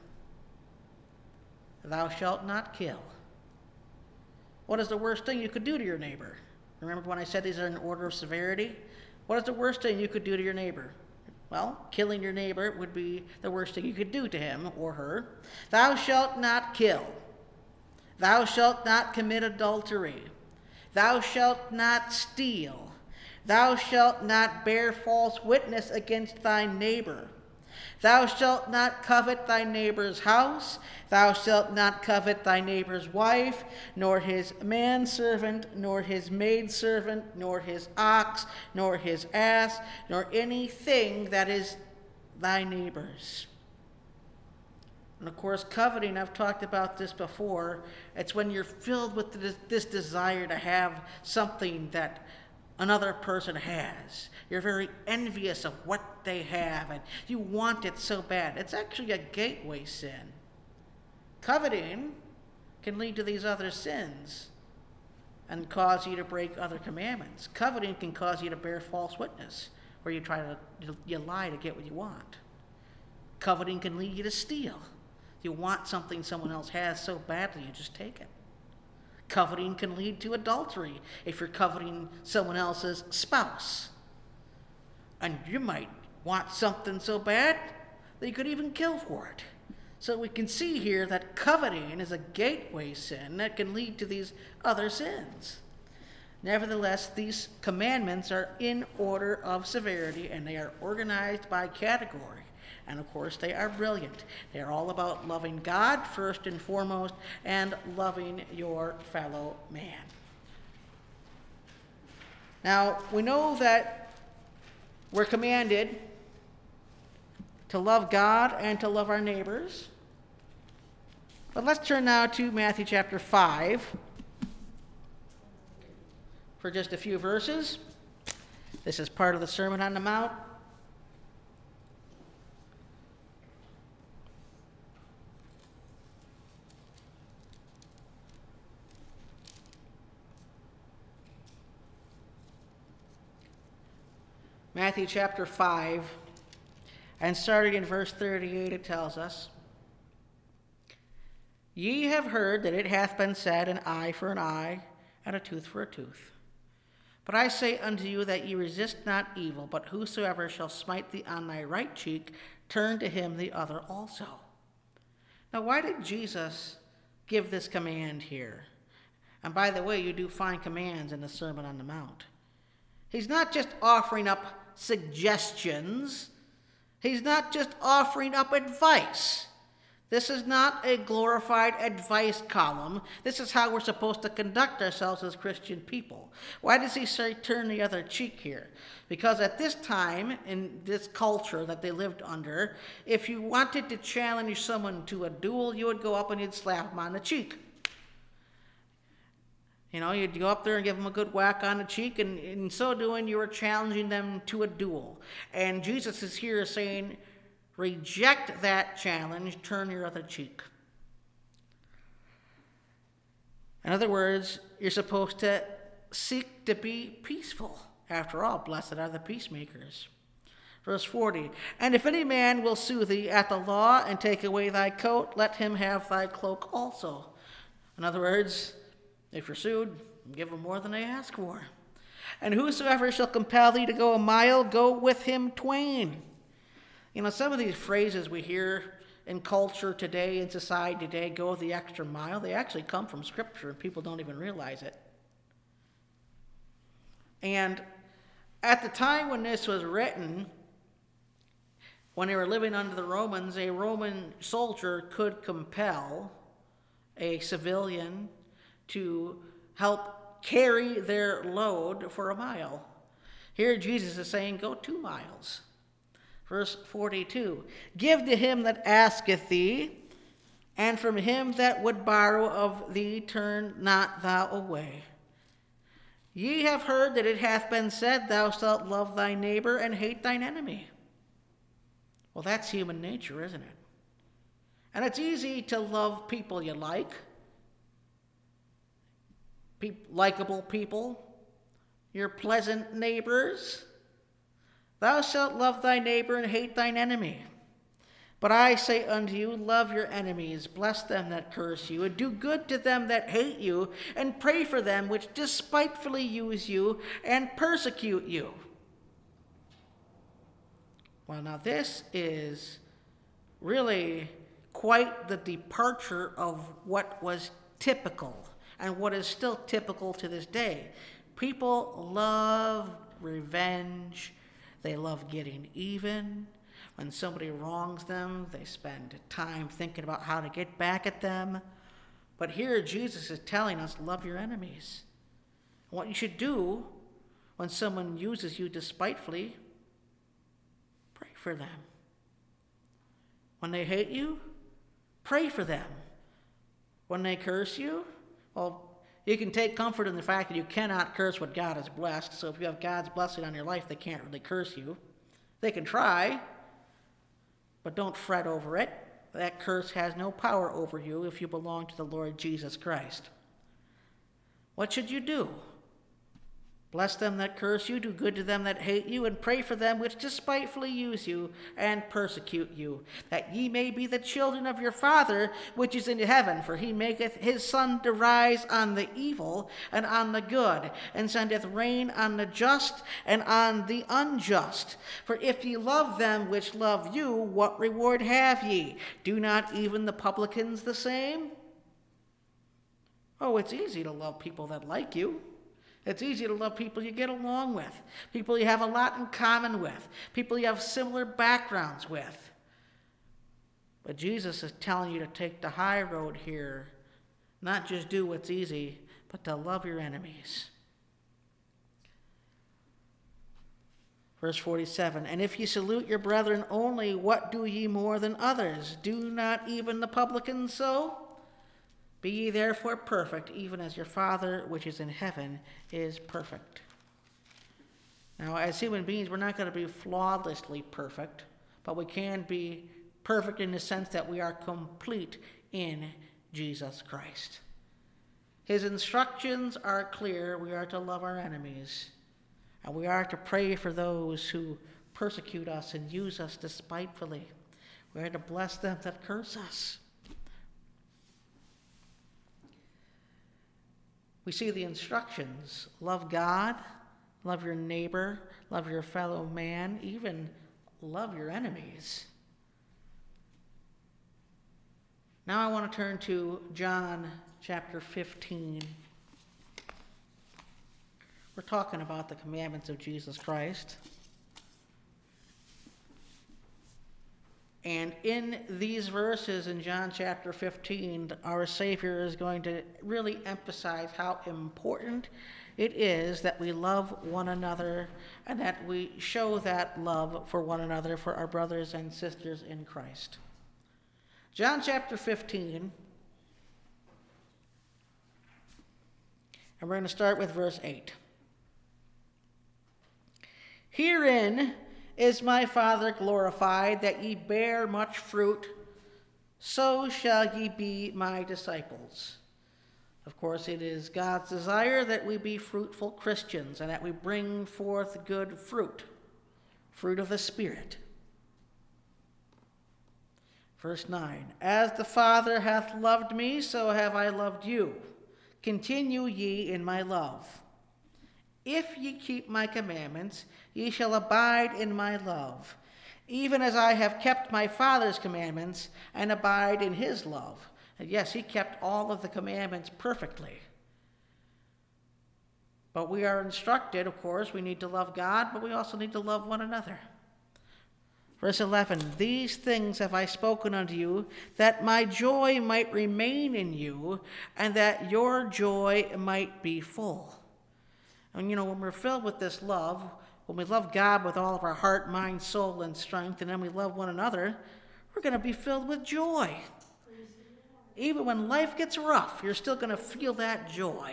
Thou shalt not kill. What is the worst thing you could do to your neighbor? Remember when I said these are in order of severity? What is the worst thing you could do to your neighbor? Well, killing your neighbor would be the worst thing you could do to him or her. Thou shalt not kill. Thou shalt not commit adultery. Thou shalt not steal. Thou shalt not bear false witness against thy neighbor. Thou shalt not covet thy neighbor's house. Thou shalt not covet thy neighbor's wife, nor his manservant, nor his maidservant, nor his ox, nor his ass, nor anything that is thy neighbor's. And of course, coveting, I've talked about this before, it's when you're filled with this desire to have something that another person has. You're very envious of what they have, and you want it so bad. It's actually a gateway sin. Coveting can lead to these other sins and cause you to break other commandments. Coveting can cause you to bear false witness, where you try to you lie to get what you want. Coveting can lead you to steal. You want something someone else has so badly, you just take it. Coveting can lead to adultery if you're coveting someone else's spouse. And you might want something so bad that you could even kill for it. So we can see here that coveting is a gateway sin that can lead to these other sins. Nevertheless, these commandments are in order of severity, and they are organized by category. And of course, they are brilliant. They are all about loving God first and foremost, and loving your fellow man. Now, we know that we're commanded to love God and to love our neighbors. But let's turn now to Matthew chapter five for just a few verses. This is part of the Sermon on the Mount. Matthew chapter five, and starting in verse thirty-eight, it tells us, Ye have heard that it hath been said, an eye for an eye, and a tooth for a tooth. But I say unto you that ye resist not evil, but whosoever shall smite thee on thy right cheek, turn to him the other also. Now, why did Jesus give this command here? And by the way, you do find commands in the Sermon on the Mount. He's not just offering up suggestions. He's not just offering up advice. This is not a glorified advice column. This is how we're supposed to conduct ourselves as Christian people. Why does he say turn the other cheek here? Because at this time, in this culture that they lived under, if you wanted to challenge someone to a duel, you would go up and you'd slap them on the cheek. You know, you'd go up there and give them a good whack on the cheek, and in so doing, you were challenging them to a duel. And Jesus is here saying, Reject that challenge, turn your other cheek. In other words, you're supposed to seek to be peaceful. After all, blessed are the peacemakers. Verse forty, and if any man will sue thee at the law and take away thy coat, let him have thy cloak also. In other words, if you're sued, give him more than they ask for. And whosoever shall compel thee to go a mile, go with him twain. You know, some of these phrases we hear in culture today, in society today, go the extra mile, they actually come from Scripture, and people don't even realize it. And at the time when this was written, when they were living under the Romans, a Roman soldier could compel a civilian to help carry their load for a mile. Here Jesus is saying, go two miles. Verse forty-two, give to him that asketh thee, and from him that would borrow of thee turn not thou away. Ye have heard that it hath been said, thou shalt love thy neighbor and hate thine enemy. Well, that's human nature, isn't it? And it's easy to love people you like, Pe- likable people, your pleasant neighbors. Thou shalt love thy neighbor and hate thine enemy. But I say unto you, love your enemies, bless them that curse you, and do good to them that hate you, and pray for them which despitefully use you and persecute you. Well, now this is really quite the departure of what was typical and what is still typical to this day. People love revenge. They love getting even. When somebody wrongs them, they spend time thinking about how to get back at them. But here Jesus is telling us, love your enemies. What you should do when someone uses you despitefully, pray for them. When they hate you, pray for them. When they curse you, well, you can take comfort in the fact that you cannot curse what God has blessed. So if you have God's blessing on your life, they can't really curse you. They can try, but don't fret over it. That curse has no power over you if you belong to the Lord Jesus Christ. What should you do? Bless them that curse you, do good to them that hate you, and pray for them which despitefully use you and persecute you, that ye may be the children of your Father which is in heaven. For he maketh his sun to rise on the evil and on the good, and sendeth rain on the just and on the unjust. For if ye love them which love you, what reward have ye? Do not even the publicans the same? Oh, it's easy to love people that like you. It's easy to love people you get along with, people you have a lot in common with, people you have similar backgrounds with. But Jesus is telling you to take the high road here, not just do what's easy, but to love your enemies. Verse forty-seven, and if ye salute your brethren only, what do ye more than others? Do not even the publicans so? Be ye therefore perfect, even as your Father which is in heaven is perfect. Now, as human beings, we're not going to be flawlessly perfect, but we can be perfect in the sense that we are complete in Jesus Christ. His instructions are clear. We are to love our enemies, and we are to pray for those who persecute us and use us despitefully. We are to bless them that curse us. We see the instructions. Love God, love your neighbor, love your fellow man, even love your enemies. Now I want to turn to John chapter fifteen. We're talking about the commandments of Jesus Christ. And in these verses in John chapter fifteen, our Savior is going to really emphasize how important it is that we love one another and that we show that love for one another, for our brothers and sisters in Christ. John chapter fifteen, and we're going to start with verse eight. Herein is my Father glorified, that ye bear much fruit, so shall ye be my disciples. Of course, it is God's desire that we be fruitful Christians and that we bring forth good fruit, fruit of the Spirit. Verse nine, as the Father hath loved me, so have I loved you. Continue ye in my love. If ye keep my commandments, ye shall abide in my love, even as I have kept my Father's commandments and abide in his love. And yes, he kept all of the commandments perfectly. But we are instructed, of course, we need to love God, but we also need to love one another. Verse eleven, these things have I spoken unto you, that my joy might remain in you, and that your joy might be full. And you know, when we're filled with this love, when we love God with all of our heart, mind, soul, and strength, and then we love one another, we're going to be filled with joy. Even when life gets rough, you're still going to feel that joy.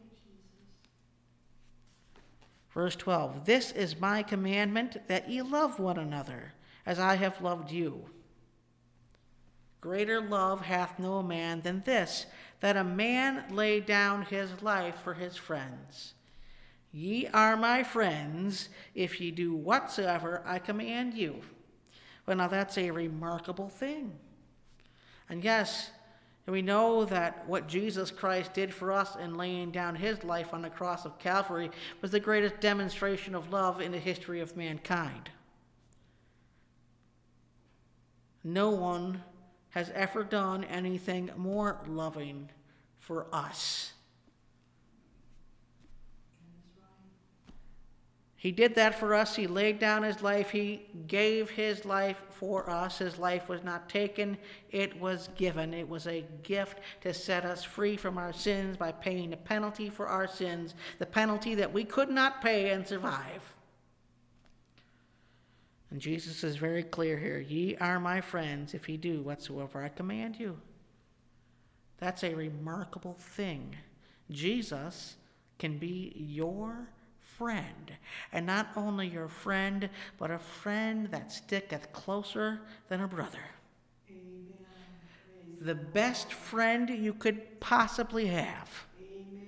Verse twelve, this is my commandment, that ye love one another, as I have loved you. Greater love hath no man than this, that a man lay down his life for his friends. Ye are my friends, if ye do whatsoever I command you. Well, now that's a remarkable thing. And yes, we know that what Jesus Christ did for us in laying down his life on the cross of Calvary was the greatest demonstration of love in the history of mankind. No one has ever done anything more loving for us. He did that for us. He laid down his life. He gave his life for us. His life was not taken. It was given. It was a gift to set us free from our sins by paying the penalty for our sins, the penalty that we could not pay and survive. And Jesus is very clear here. Ye are my friends if ye do whatsoever I command you. That's a remarkable thing. Jesus can be your friend, and not only your friend, but a friend that sticketh closer than a brother. Amen. The best friend you could possibly have. Amen.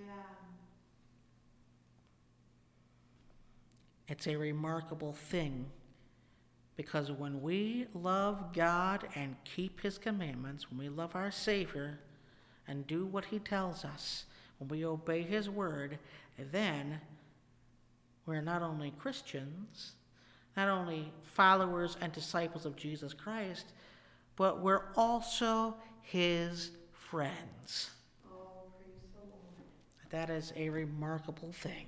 It's a remarkable thing, because when we love God and keep his commandments, when we love our Savior and do what he tells us, when we obey his word, then we're not only Christians, not only followers and disciples of Jesus Christ, but we're also his friends. Oh, praise the Lord. That is a remarkable thing.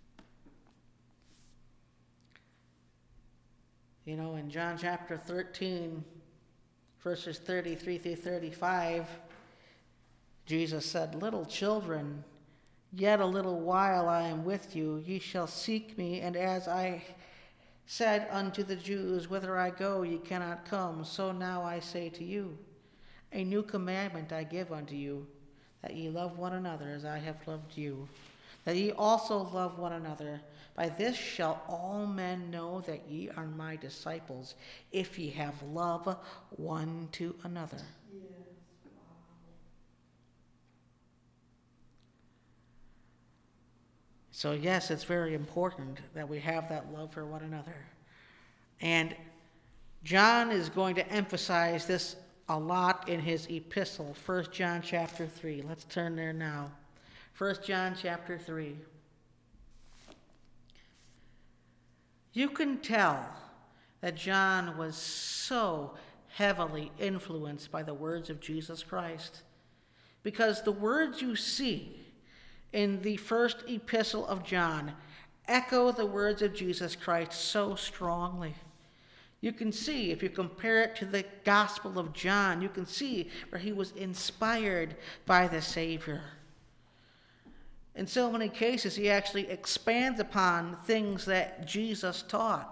You know, in John chapter thirteen, verses thirty-three through thirty-five, Jesus said, little children, yet a little while I am with you. Ye shall seek me, and as I said unto the Jews, whither I go, ye cannot come. So now I say to you, a new commandment I give unto you, that ye love one another as I have loved you, that ye also love one another. By this shall all men know that ye are my disciples, if ye have love one to another. So yes, it's very important that we have that love for one another. And John is going to emphasize this a lot in his epistle, First John chapter three. Let's turn there now. First John chapter three. You can tell that John was so heavily influenced by the words of Jesus Christ, because the words you see in the first epistle of John echo the words of Jesus Christ so strongly. You can see, if you compare it to the Gospel of John, you can see where he was inspired by the Savior. In so many cases, he actually expands upon things that Jesus taught.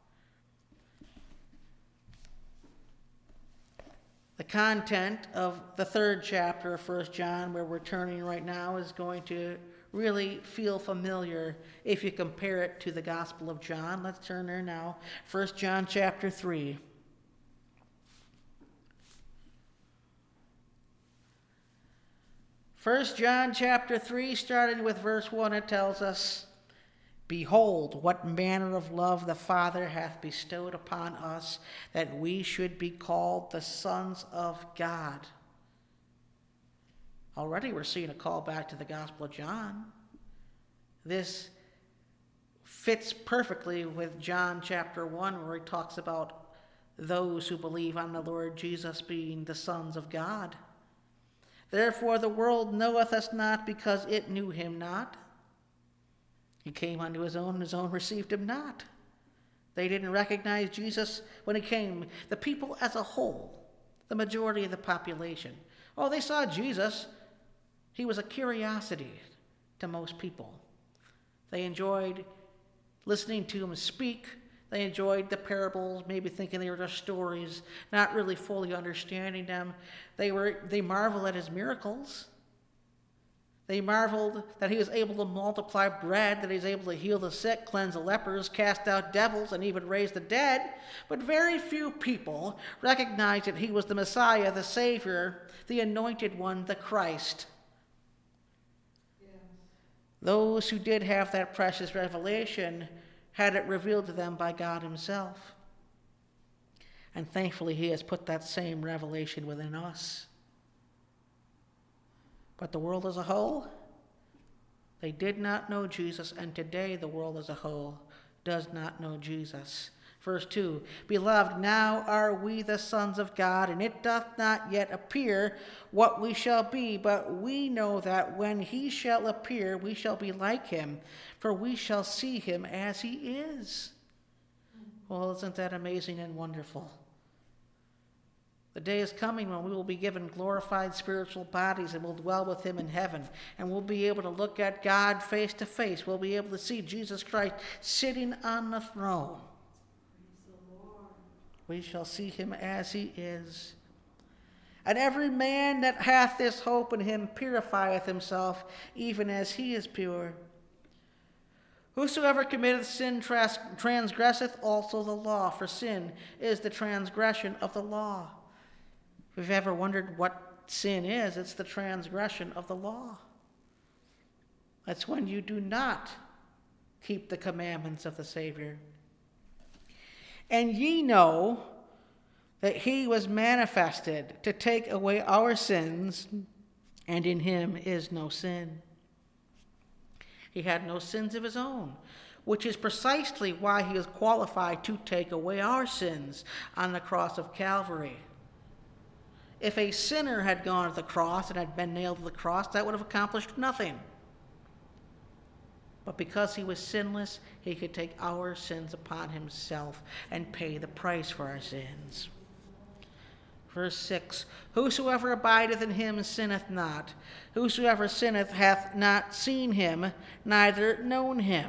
The content of the third chapter of First John, where we're turning right now, is going to really feel familiar if you compare it to the Gospel of John. Let's turn there now. First John chapter three. First John chapter three, starting with verse one, it tells us, "Behold, what manner of love the Father hath bestowed upon us, that we should be called the sons of God." Already we're seeing a call back to the Gospel of John. This fits perfectly with John chapter one, where he talks about those who believe on the Lord Jesus being the sons of God. "Therefore the world knoweth us not, because it knew him not. He came unto his own, and his own received him not." They didn't recognize Jesus when he came. The people as a whole, the majority of the population. Oh, they saw Jesus. He was a curiosity to most people. They enjoyed listening to him speak. They enjoyed the parables, maybe thinking they were just stories, not really fully understanding them. They were they marveled at his miracles. They marveled that he was able to multiply bread, that he was able to heal the sick, cleanse the lepers, cast out devils, and even raise the dead. But very few people recognized that he was the Messiah, the Savior, the Anointed One, the Christ. Yes. Those who did have that precious revelation had it revealed to them by God himself. And thankfully, he has put that same revelation within us. But the world as a whole, they did not know Jesus, and today the world as a whole does not know Jesus. Verse two, "Beloved, now are we the sons of God, and it doth not yet appear what we shall be, but we know that when he shall appear, we shall be like him, for we shall see him as he is." Well, isn't that amazing and wonderful? The day is coming when we will be given glorified spiritual bodies and will dwell with him in heaven. And we'll be able to look at God face to face. We'll be able to see Jesus Christ sitting on the throne. We shall see him as he is. "And every man that hath this hope in him purifieth himself, even as he is pure. Whosoever committeth sin trans- transgresseth also the law, for sin is the transgression of the law." If you've ever wondered what sin is, it's the transgression of the law. That's when you do not keep the commandments of the Savior. "And ye know that he was manifested to take away our sins, and in him is no sin." He had no sins of his own, which is precisely why he is qualified to take away our sins on the cross of Calvary. If a sinner had gone to the cross and had been nailed to the cross, that would have accomplished nothing. But because he was sinless, he could take our sins upon himself and pay the price for our sins. Verse six, "Whosoever abideth in him sinneth not. Whosoever sinneth hath not seen him, neither known him."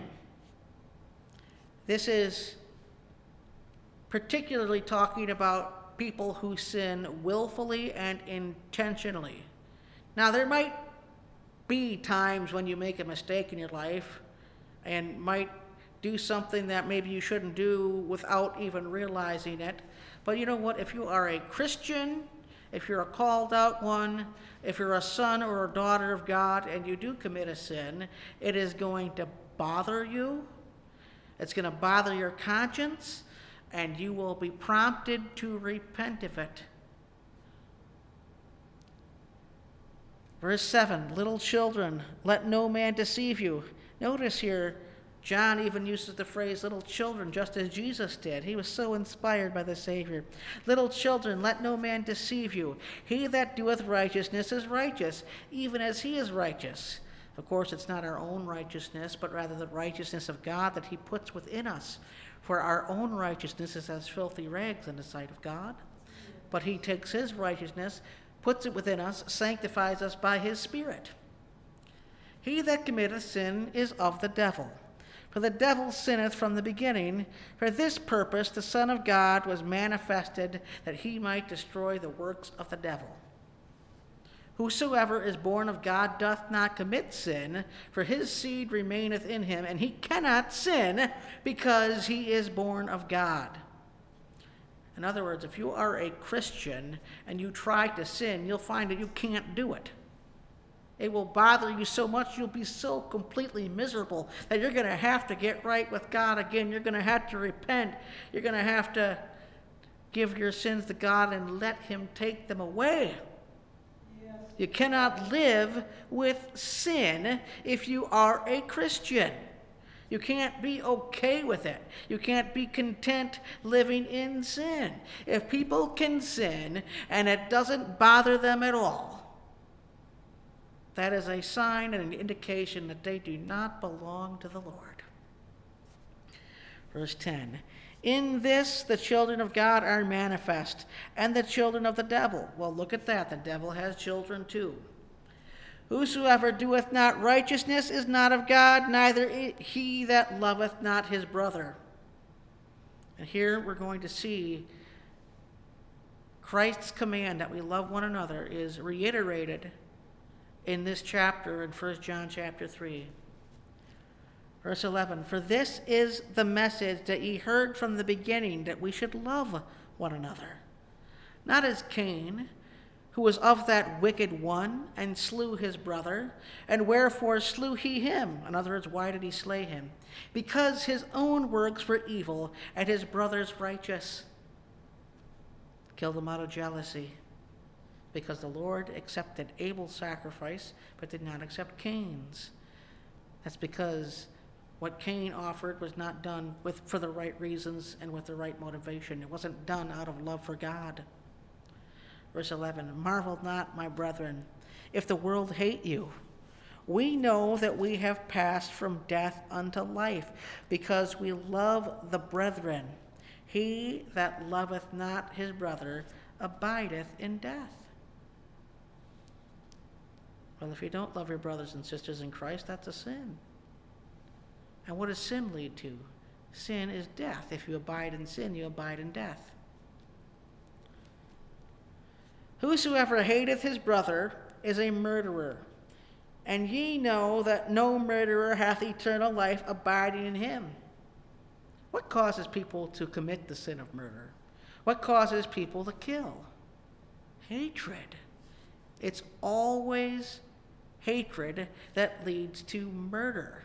This is particularly talking about people who sin willfully and intentionally. Now, there might be times when you make a mistake in your life and might do something that maybe you shouldn't do without even realizing it. But you know what? If you are a Christian, if you're a called out one, if you're a son or a daughter of God and you do commit a sin, it is going to bother you. It's going to bother your conscience, and you will be prompted to repent of it. Verse seven, "Little children, let no man deceive you." Notice here, John even uses the phrase little children, just as Jesus did. He was so inspired by the Savior. "Little children, let no man deceive you. He that doeth righteousness is righteous, even as he is righteous." Of course, it's not our own righteousness, but rather the righteousness of God that he puts within us. For our own righteousness is as filthy rags in the sight of God. But he takes his righteousness, puts it within us, sanctifies us by his Spirit. "He that committeth sin is of the devil. For the devil sinneth from the beginning. For this purpose the Son of God was manifested, that he might destroy the works of the devil." Whosoever is born of God doth not commit sin, for his seed remaineth in him, and he cannot sin because he is born of God. In other words, if you are a Christian and you try to sin, you'll find that you can't do it. It will bother you so much, you'll be so completely miserable that you're going to have to get right with God again. You're going to have to repent. You're going to have to give your sins to God and let him take them away. You cannot live with sin if you are a Christian. You can't be okay with it. You can't be content living in sin. If people can sin and it doesn't bother them at all, that is a sign and an indication that they do not belong to the Lord. Verse ten. In this the children of God are manifest, and the children of the devil. Well, look at that. The devil has children too. Whosoever doeth not righteousness is not of God, neither he that loveth not his brother. And here we're going to see Christ's command that we love one another is reiterated in this chapter in First John chapter three. Verse eleven, for this is the message that ye heard from the beginning, that we should love one another. Not as Cain, who was of that wicked one, and slew his brother. And wherefore slew he him? In other words, why did he slay him? Because his own works were evil, and his brother's righteous. Killed him out of jealousy. Because the Lord accepted Abel's sacrifice, but did not accept Cain's. That's because what Cain offered was not done with for the right reasons and with the right motivation. It wasn't done out of love for God. Verse eleven, marvel not, my brethren, if the world hate you. We know that we have passed from death unto life, because we love the brethren. He that loveth not his brother abideth in death. Well, if you don't love your brothers and sisters in Christ, that's a sin. And what does sin lead to? Sin is death. If you abide in sin, you abide in death. Whosoever hateth his brother is a murderer, and ye know that no murderer hath eternal life abiding in him. What causes people to commit the sin of murder? What causes people to kill? Hatred. It's always hatred that leads to murder,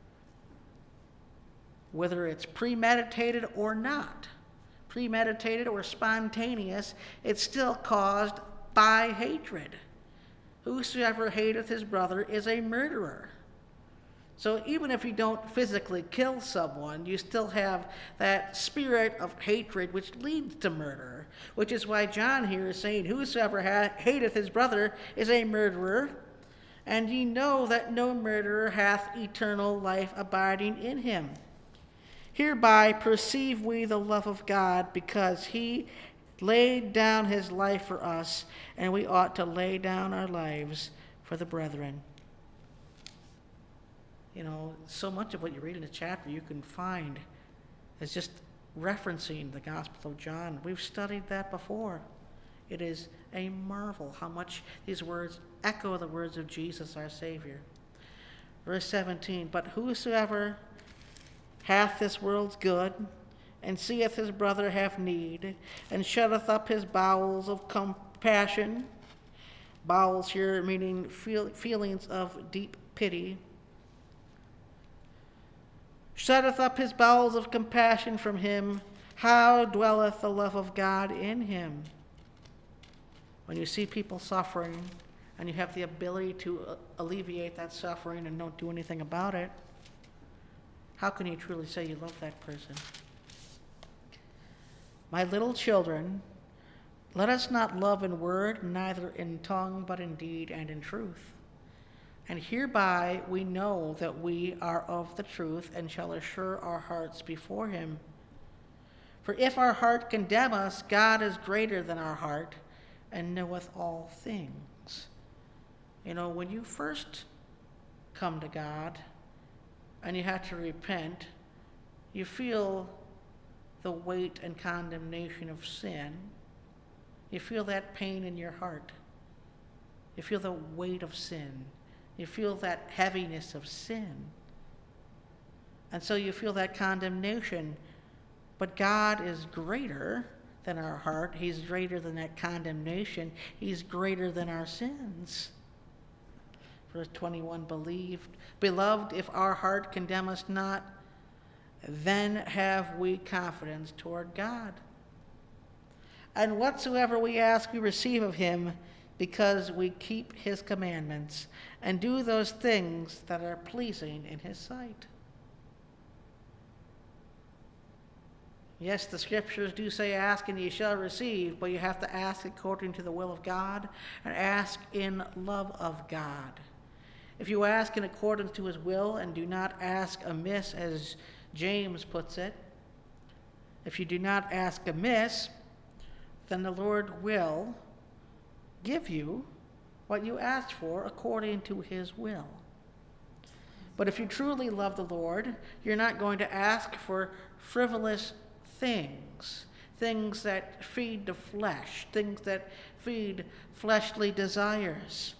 whether it's premeditated or not. Premeditated or spontaneous, it's still caused by hatred. Whosoever hateth his brother is a murderer. So even if you don't physically kill someone, you still have that spirit of hatred which leads to murder, which is why John here is saying, whosoever ha- hateth his brother is a murderer, and ye know that no murderer hath eternal life abiding in him. Hereby perceive we the love of God, because he laid down his life for us, and we ought to lay down our lives for the brethren. You know, so much of what you read in the chapter you can find is just referencing the Gospel of John. We've studied that before. It is a marvel how much these words echo the words of Jesus our Savior. Verse seventeen, but whosoever hath this world's good, and seeth his brother have need, and shutteth up his bowels of compassion, bowels here meaning feel, feelings of deep pity, shutteth up his bowels of compassion from him, how dwelleth the love of God in him? When you see people suffering, and you have the ability to alleviate that suffering and don't do anything about it, how can you truly say you love that person? My little children, let us not love in word, neither in tongue, but in deed and in truth. And hereby we know that we are of the truth, and shall assure our hearts before him. For if our heart condemn us, God is greater than our heart, and knoweth all things. You know, when you first come to God, and you have to repent, you feel the weight and condemnation of sin. You feel that pain in your heart. You feel the weight of sin. You feel that heaviness of sin. And so you feel that condemnation. But God is greater than our heart. He's greater than that condemnation. He's greater than our sins. Verse twenty-one, believed, beloved, if our heart condemn us not, then have we confidence toward God. And whatsoever we ask, we receive of him, because we keep his commandments and do those things that are pleasing in his sight. Yes, the scriptures do say, ask and ye shall receive, but you have to ask according to the will of God and ask in love of God. If you ask in accordance to his will and do not ask amiss, as James puts it, if you do not ask amiss, then the Lord will give you what you asked for according to his will. But if you truly love the Lord, you're not going to ask for frivolous things, things that feed the flesh, things that feed fleshly desires.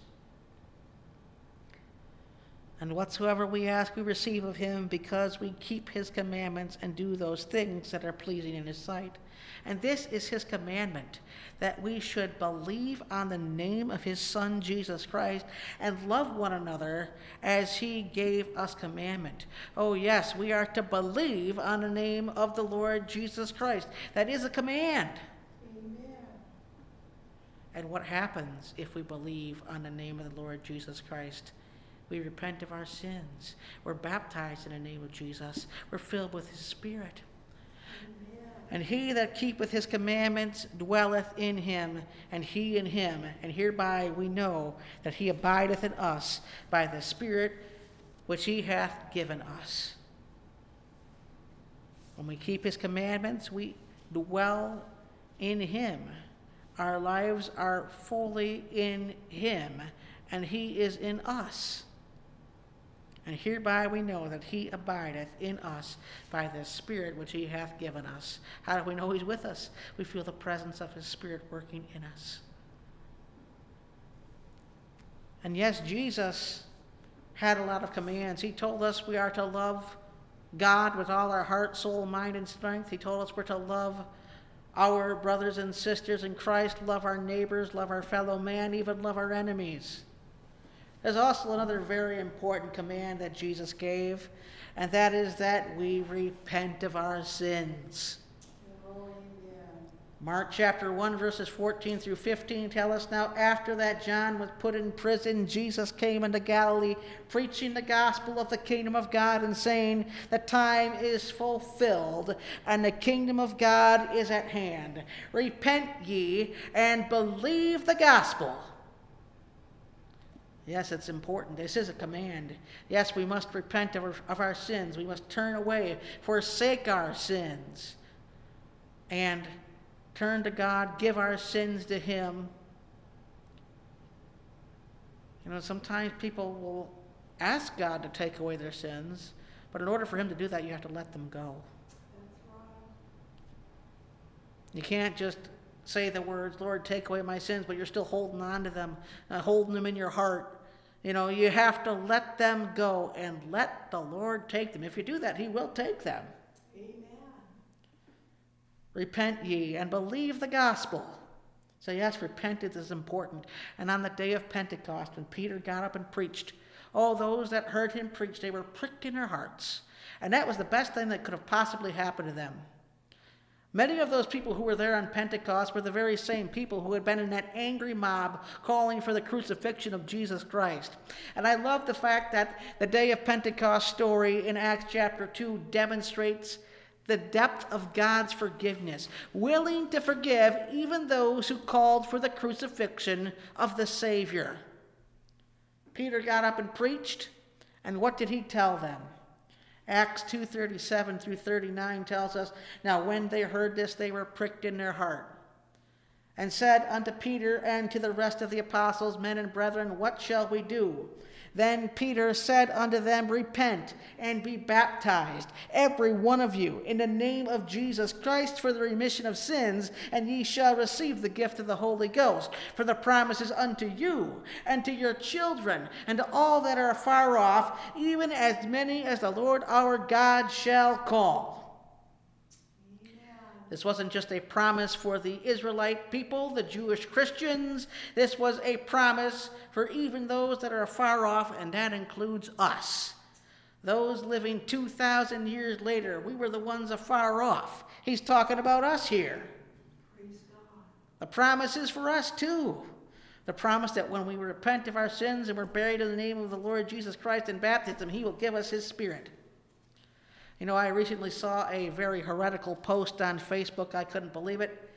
And whatsoever we ask, we receive of him, because we keep his commandments and do those things that are pleasing in his sight. And this is his commandment, that we should believe on the name of his Son, Jesus Christ, and love one another as he gave us commandment. Oh yes, we are to believe on the name of the Lord Jesus Christ. That is a command. Amen. And what happens if we believe on the name of the Lord Jesus Christ? We repent of our sins. We're baptized in the name of Jesus. We're filled with his Spirit. Amen. And he that keepeth his commandments dwelleth in him, and he in him. And hereby we know that he abideth in us by the Spirit which he hath given us. When we keep his commandments, we dwell in him. Our lives are fully in him, and he is in us. And hereby we know that he abideth in us by the Spirit which he hath given us. How do we know he's with us? We feel the presence of his Spirit working in us. And yes, Jesus had a lot of commands. He told us we are to love God with all our heart, soul, mind, and strength. He told us we're to love our brothers and sisters in Christ, love our neighbors, love our fellow man, even love our enemies. There's also another very important command that Jesus gave, and that is that we repent of our sins. Oh, Mark chapter one, verses fourteen through fifteen tell us, now after that John was put in prison, Jesus came into Galilee, preaching the gospel of the kingdom of God and saying, the time is fulfilled, and the kingdom of God is at hand. Repent ye and believe the gospel. Yes, it's important. This is a command. Yes, we must repent of our, of our sins. We must turn away, forsake our sins, and turn to God, give our sins to him. You know, sometimes people will ask God to take away their sins, but in order for him to do that, you have to let them go. That's right. You can't just say the words, Lord, take away my sins, but you're still holding on to them, uh, holding them in your heart. You know, you have to let them go and let the Lord take them. If you do that, he will take them. Amen. Repent ye and believe the gospel. So yes, repentance is important. And on the day of Pentecost, when Peter got up and preached, all those that heard him preach, they were pricked in their hearts. And that was the best thing that could have possibly happened to them. Many of those people who were there on Pentecost were the very same people who had been in that angry mob calling for the crucifixion of Jesus Christ. And I love the fact that the day of Pentecost story in Acts chapter two demonstrates the depth of God's forgiveness, willing to forgive even those who called for the crucifixion of the Savior. Peter got up and preached, and what did he tell them? Acts two thirty-seven through thirty-nine tells us, now when they heard this, they were pricked in their heart. and said unto Peter and to the rest of the apostles, Men and brethren, what shall we do? Then Peter said unto them, Repent and be baptized, every one of you, in the name of Jesus Christ for the remission of sins, and ye shall receive the gift of the Holy Ghost. For the promise is unto you, and to your children, and to all that are far off, even as many as the Lord our God shall call. This wasn't just a promise for the Israelite people, the Jewish Christians. This was a promise for even those that are far off, and that includes us. Those living two thousand years later, we were the ones afar off. He's talking about us here. Praise God. The promise is for us too. The promise that when we repent of our sins and we're buried in the name of the Lord Jesus Christ in baptism, he will give us his Spirit. You know, I recently saw a very heretical post on Facebook. I couldn't believe it.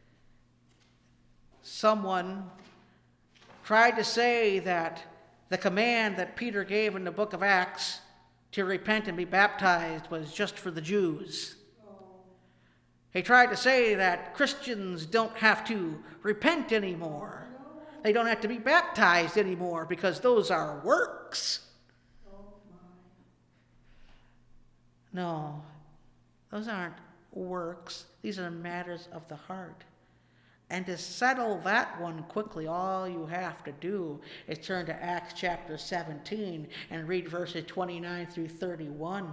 Someone tried to say that the command that Peter gave in the book of Acts to repent and be baptized was just for the Jews. He tried to say that Christians don't have to repent anymore. They don't have to be baptized anymore because those are works. No, those aren't works. These are matters of the heart. And to settle that one quickly, all you have to do is turn to Acts chapter seventeen and read verses twenty-nine through thirty-one.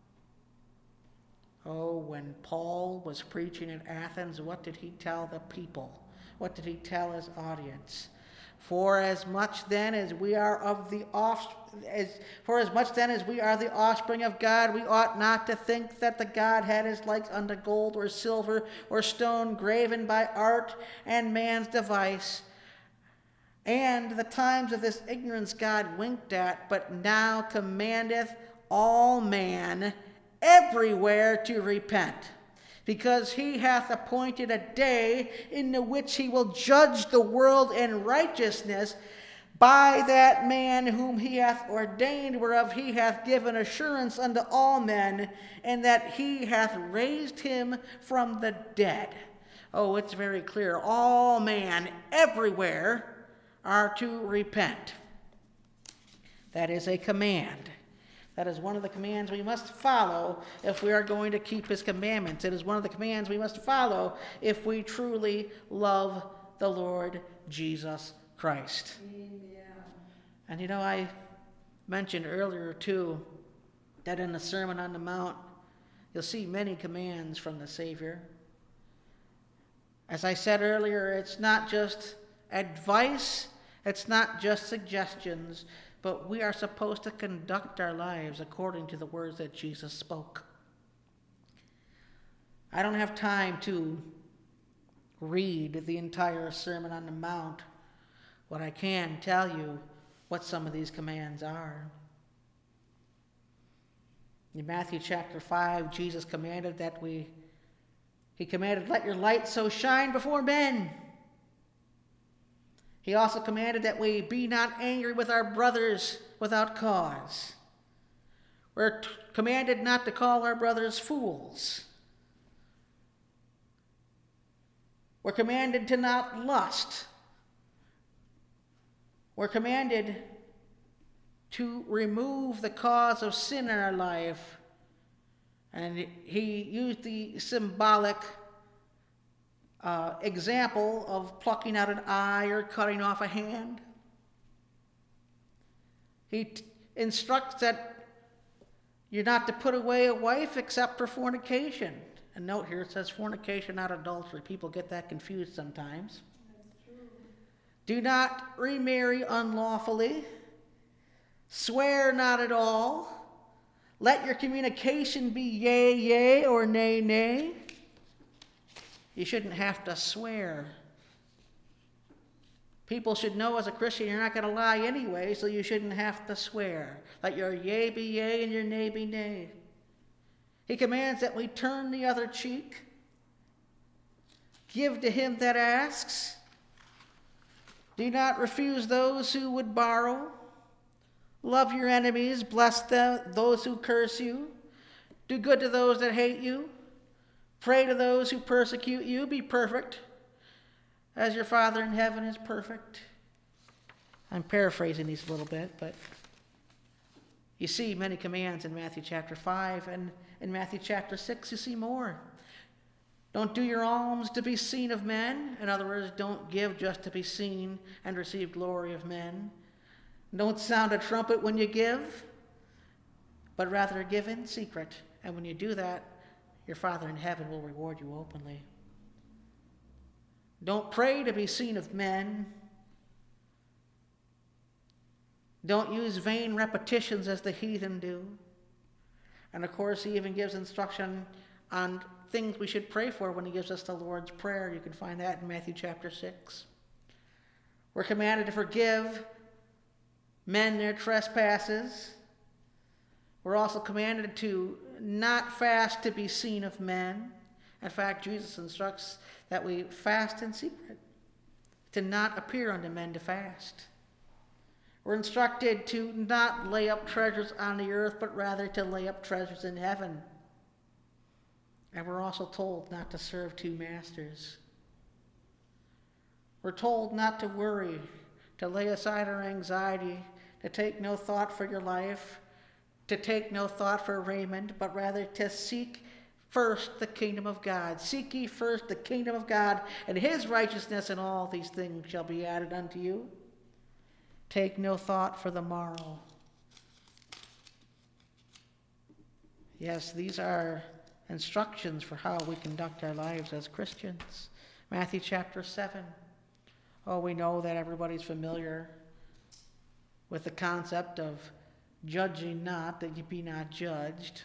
Oh, when Paul was preaching in Athens, what did he tell the people? What did he tell his audience? For as much then as we are of the off, as for as much then as we are the offspring of God, we ought not to think that the Godhead is like unto gold or silver or stone graven by art and man's device. And the times of this ignorance God winked at, but now commandeth all man everywhere to repent. Because he hath appointed a day in the which he will judge the world in righteousness by that man whom he hath ordained, whereof he hath given assurance unto all men, and that he hath raised him from the dead. Oh, it's very clear. All man everywhere are to repent. That is a command. That is one of the commands we must follow if we are going to keep his commandments. It is one of the commands we must follow if we truly love the Lord Jesus Christ. Amen. And you know, I mentioned earlier too that in the Sermon on the Mount, you'll see many commands from the Savior. As I said earlier, it's not just advice, it's not just suggestions, but we are supposed to conduct our lives according to the words that Jesus spoke. I don't have time to read the entire Sermon on the Mount, but I can tell you what some of these commands are. In Matthew chapter five, Jesus commanded that we, he commanded, let your light so shine before men. He also commanded that we be not angry with our brothers without cause. We're t- commanded not to call our brothers fools. We're commanded to not lust. We're commanded to remove the cause of sin in our life. And he used the symbolic Uh, example of plucking out an eye or cutting off a hand. He t- instructs that you're not to put away a wife except for fornication. And note here it says fornication, not adultery. People get that confused sometimes. That's true. Do not remarry unlawfully. Swear not at all. Let your communication be yea, yea, or nay, nay. You shouldn't have to swear. People should know as a Christian you're not going to lie anyway, so you shouldn't have to swear. Let your yea be yea and your nay be nay. He commands that we turn the other cheek, give to him that asks, do not refuse those who would borrow, love your enemies, bless them, those who curse you, do good to those that hate you, pray to those who persecute you, be perfect, as your Father in heaven is perfect. I'm paraphrasing these a little bit, but you see many commands in Matthew chapter five, and in Matthew chapter six you see more. Don't do your alms to be seen of men. In other words, don't give just to be seen and receive glory of men. Don't sound a trumpet when you give, but rather give in secret. And when you do that, your Father in heaven will reward you openly. Don't pray to be seen of men. Don't use vain repetitions as the heathen do. And of course, he even gives instruction on things we should pray for when he gives us the Lord's Prayer. You can find that in Matthew chapter six. We're commanded to forgive men their trespasses. We're also commanded to not fast to be seen of men. In fact, Jesus instructs that we fast in secret, to not appear unto men to fast. We're instructed to not lay up treasures on the earth, but rather to lay up treasures in heaven. And we're also told not to serve two masters. We're told not to worry, to lay aside our anxiety, to take no thought for your life, to take no thought for raiment, but rather to seek first the kingdom of God. Seek ye first the kingdom of God and his righteousness, and all these things shall be added unto you. Take no thought for the morrow. Yes, these are instructions for how we conduct our lives as Christians. Matthew chapter seven. Oh, we know that everybody's familiar with the concept of judging not, that you be not judged.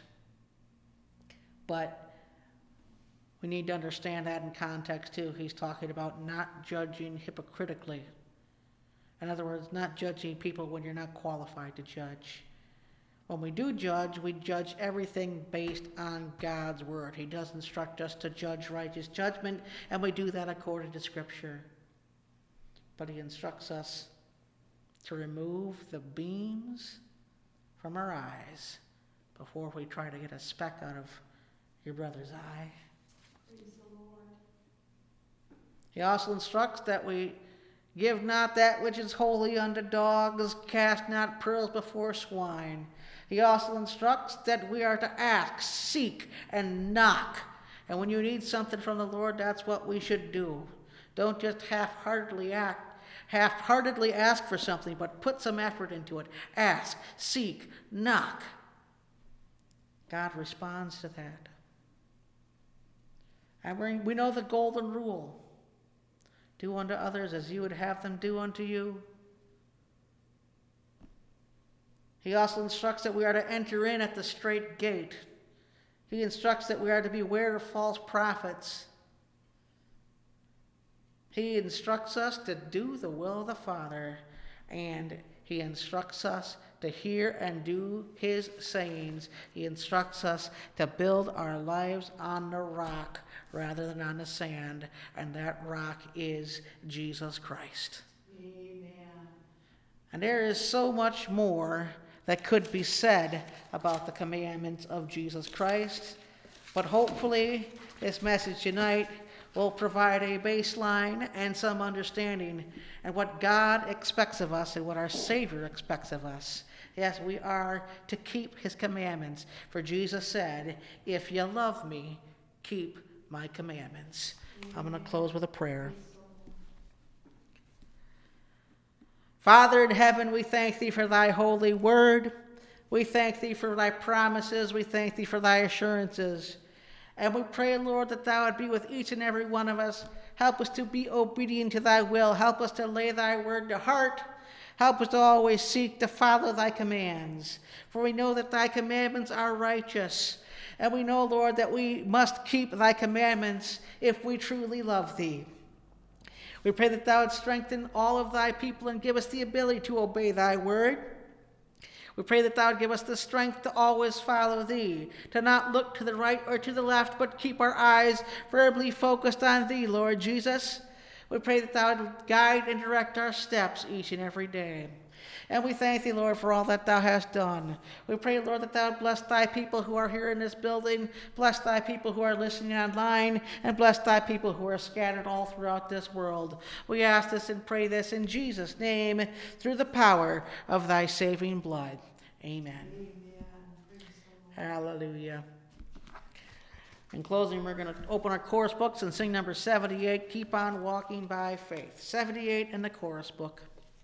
But we need to understand that in context too. He's talking about not judging hypocritically. In other words, not judging people when you're not qualified to judge. When we do judge, we judge everything based on God's word. He does instruct us to judge righteous judgment, and we do that according to Scripture. But he instructs us to remove the beams from our eyes before we try to get a speck out of your brother's eye. Praise the Lord. He also instructs that we give not that which is holy unto dogs, cast not pearls before swine. He also instructs that we are to ask, seek, and knock. And when you need something from the Lord, that's what we should do. Don't just half-heartedly act, half-heartedly ask for something, but put some effort into it. Ask, seek, knock. God responds to that. And we know the golden rule. Do unto others as you would have them do unto you. He also instructs that we are to enter in at the straight gate. He instructs that we are to beware of false prophets. He instructs us to do the will of the Father, and he instructs us to hear and do his sayings. He instructs us to build our lives on the rock rather than on the sand, and that rock is Jesus Christ. Amen. And there is so much more that could be said about the commandments of Jesus Christ, but hopefully this message tonight will provide a baseline and some understanding and what God expects of us and what our Savior expects of us. Yes, we are to keep his commandments, for Jesus said, if you love me, keep my commandments. Amen. I'm going to close with a prayer. Father in heaven, we thank thee for thy holy word. We thank thee for thy promises. We thank thee for thy assurances. And we pray, Lord, that thou would be with each and every one of us. Help us to be obedient to thy will. Help us to lay thy word to heart. Help us to always seek to follow thy commands. For we know that thy commandments are righteous. And we know, Lord, that we must keep thy commandments if we truly love thee. We pray that thou would strengthen all of thy people and give us the ability to obey thy word. We pray that thou would give us the strength to always follow thee, to not look to the right or to the left, but keep our eyes firmly focused on thee, Lord Jesus. We pray that thou would guide and direct our steps each and every day. And we thank thee, Lord, for all that thou hast done. We pray, Lord, that thou bless thy people who are here in this building, bless thy people who are listening online, and bless thy people who are scattered all throughout this world. We ask this and pray this in Jesus' name, through the power of thy saving blood. Amen. Amen. Praise the Lord. Hallelujah. In closing, we're going to open our chorus books and sing number seventy-eight, Keep on Walking by Faith. seventy-eight in the chorus book.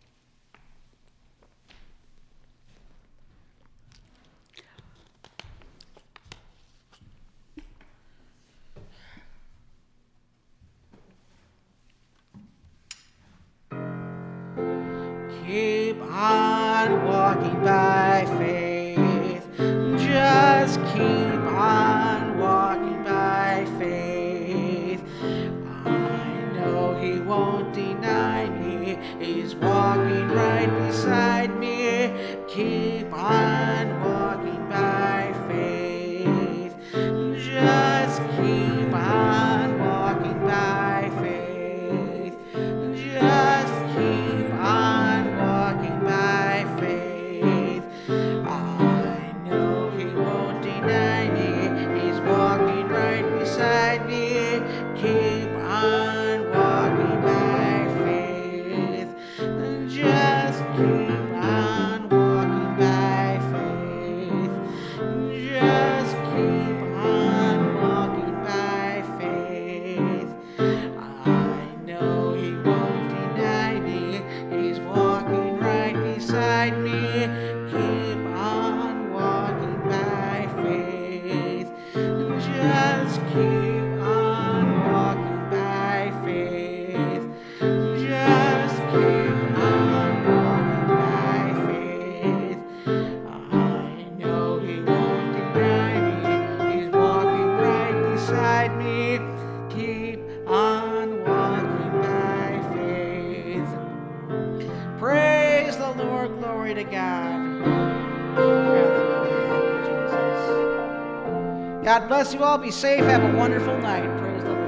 Keep on walking by faith. Just keep on walking by faith. I know he won't deny me. He's walking right beside me. Keep on walking by faith. Just keep on walking by faith. Just keep on walking by faith. I know he won't deny me. He's walking right beside me. Keep on walking by faith. Just keep on walking by faith. Just keep on walking by faith. I know he won't deny me. He's walking right beside me. Keep on walking by faith. Just keep on walking by faith. Just keep on walking by faith. I know he won't deny me. He's walking right beside me. Keep on walking by faith. Praise the Lord, glory to God. Hallelujah, thank you, Jesus. God bless you all. Be safe. Have a wonderful night. Praise the Lord.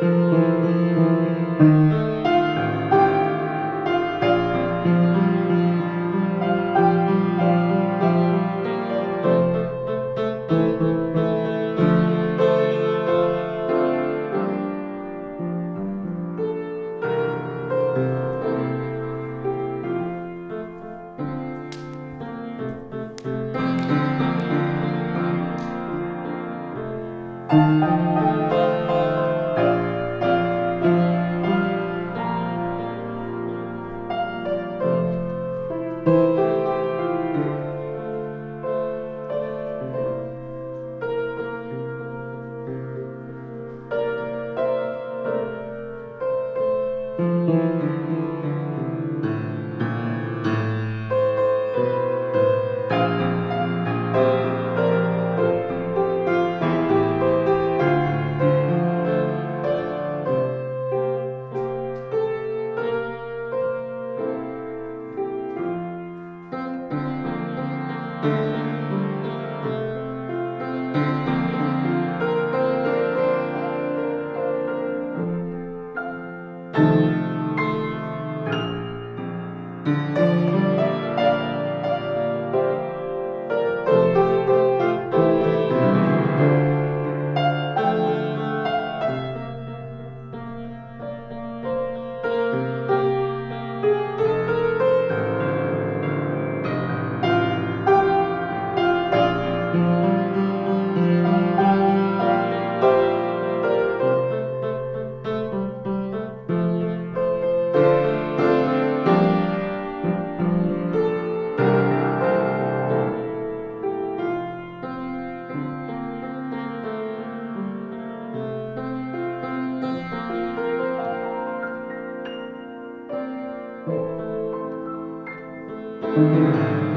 Thank you.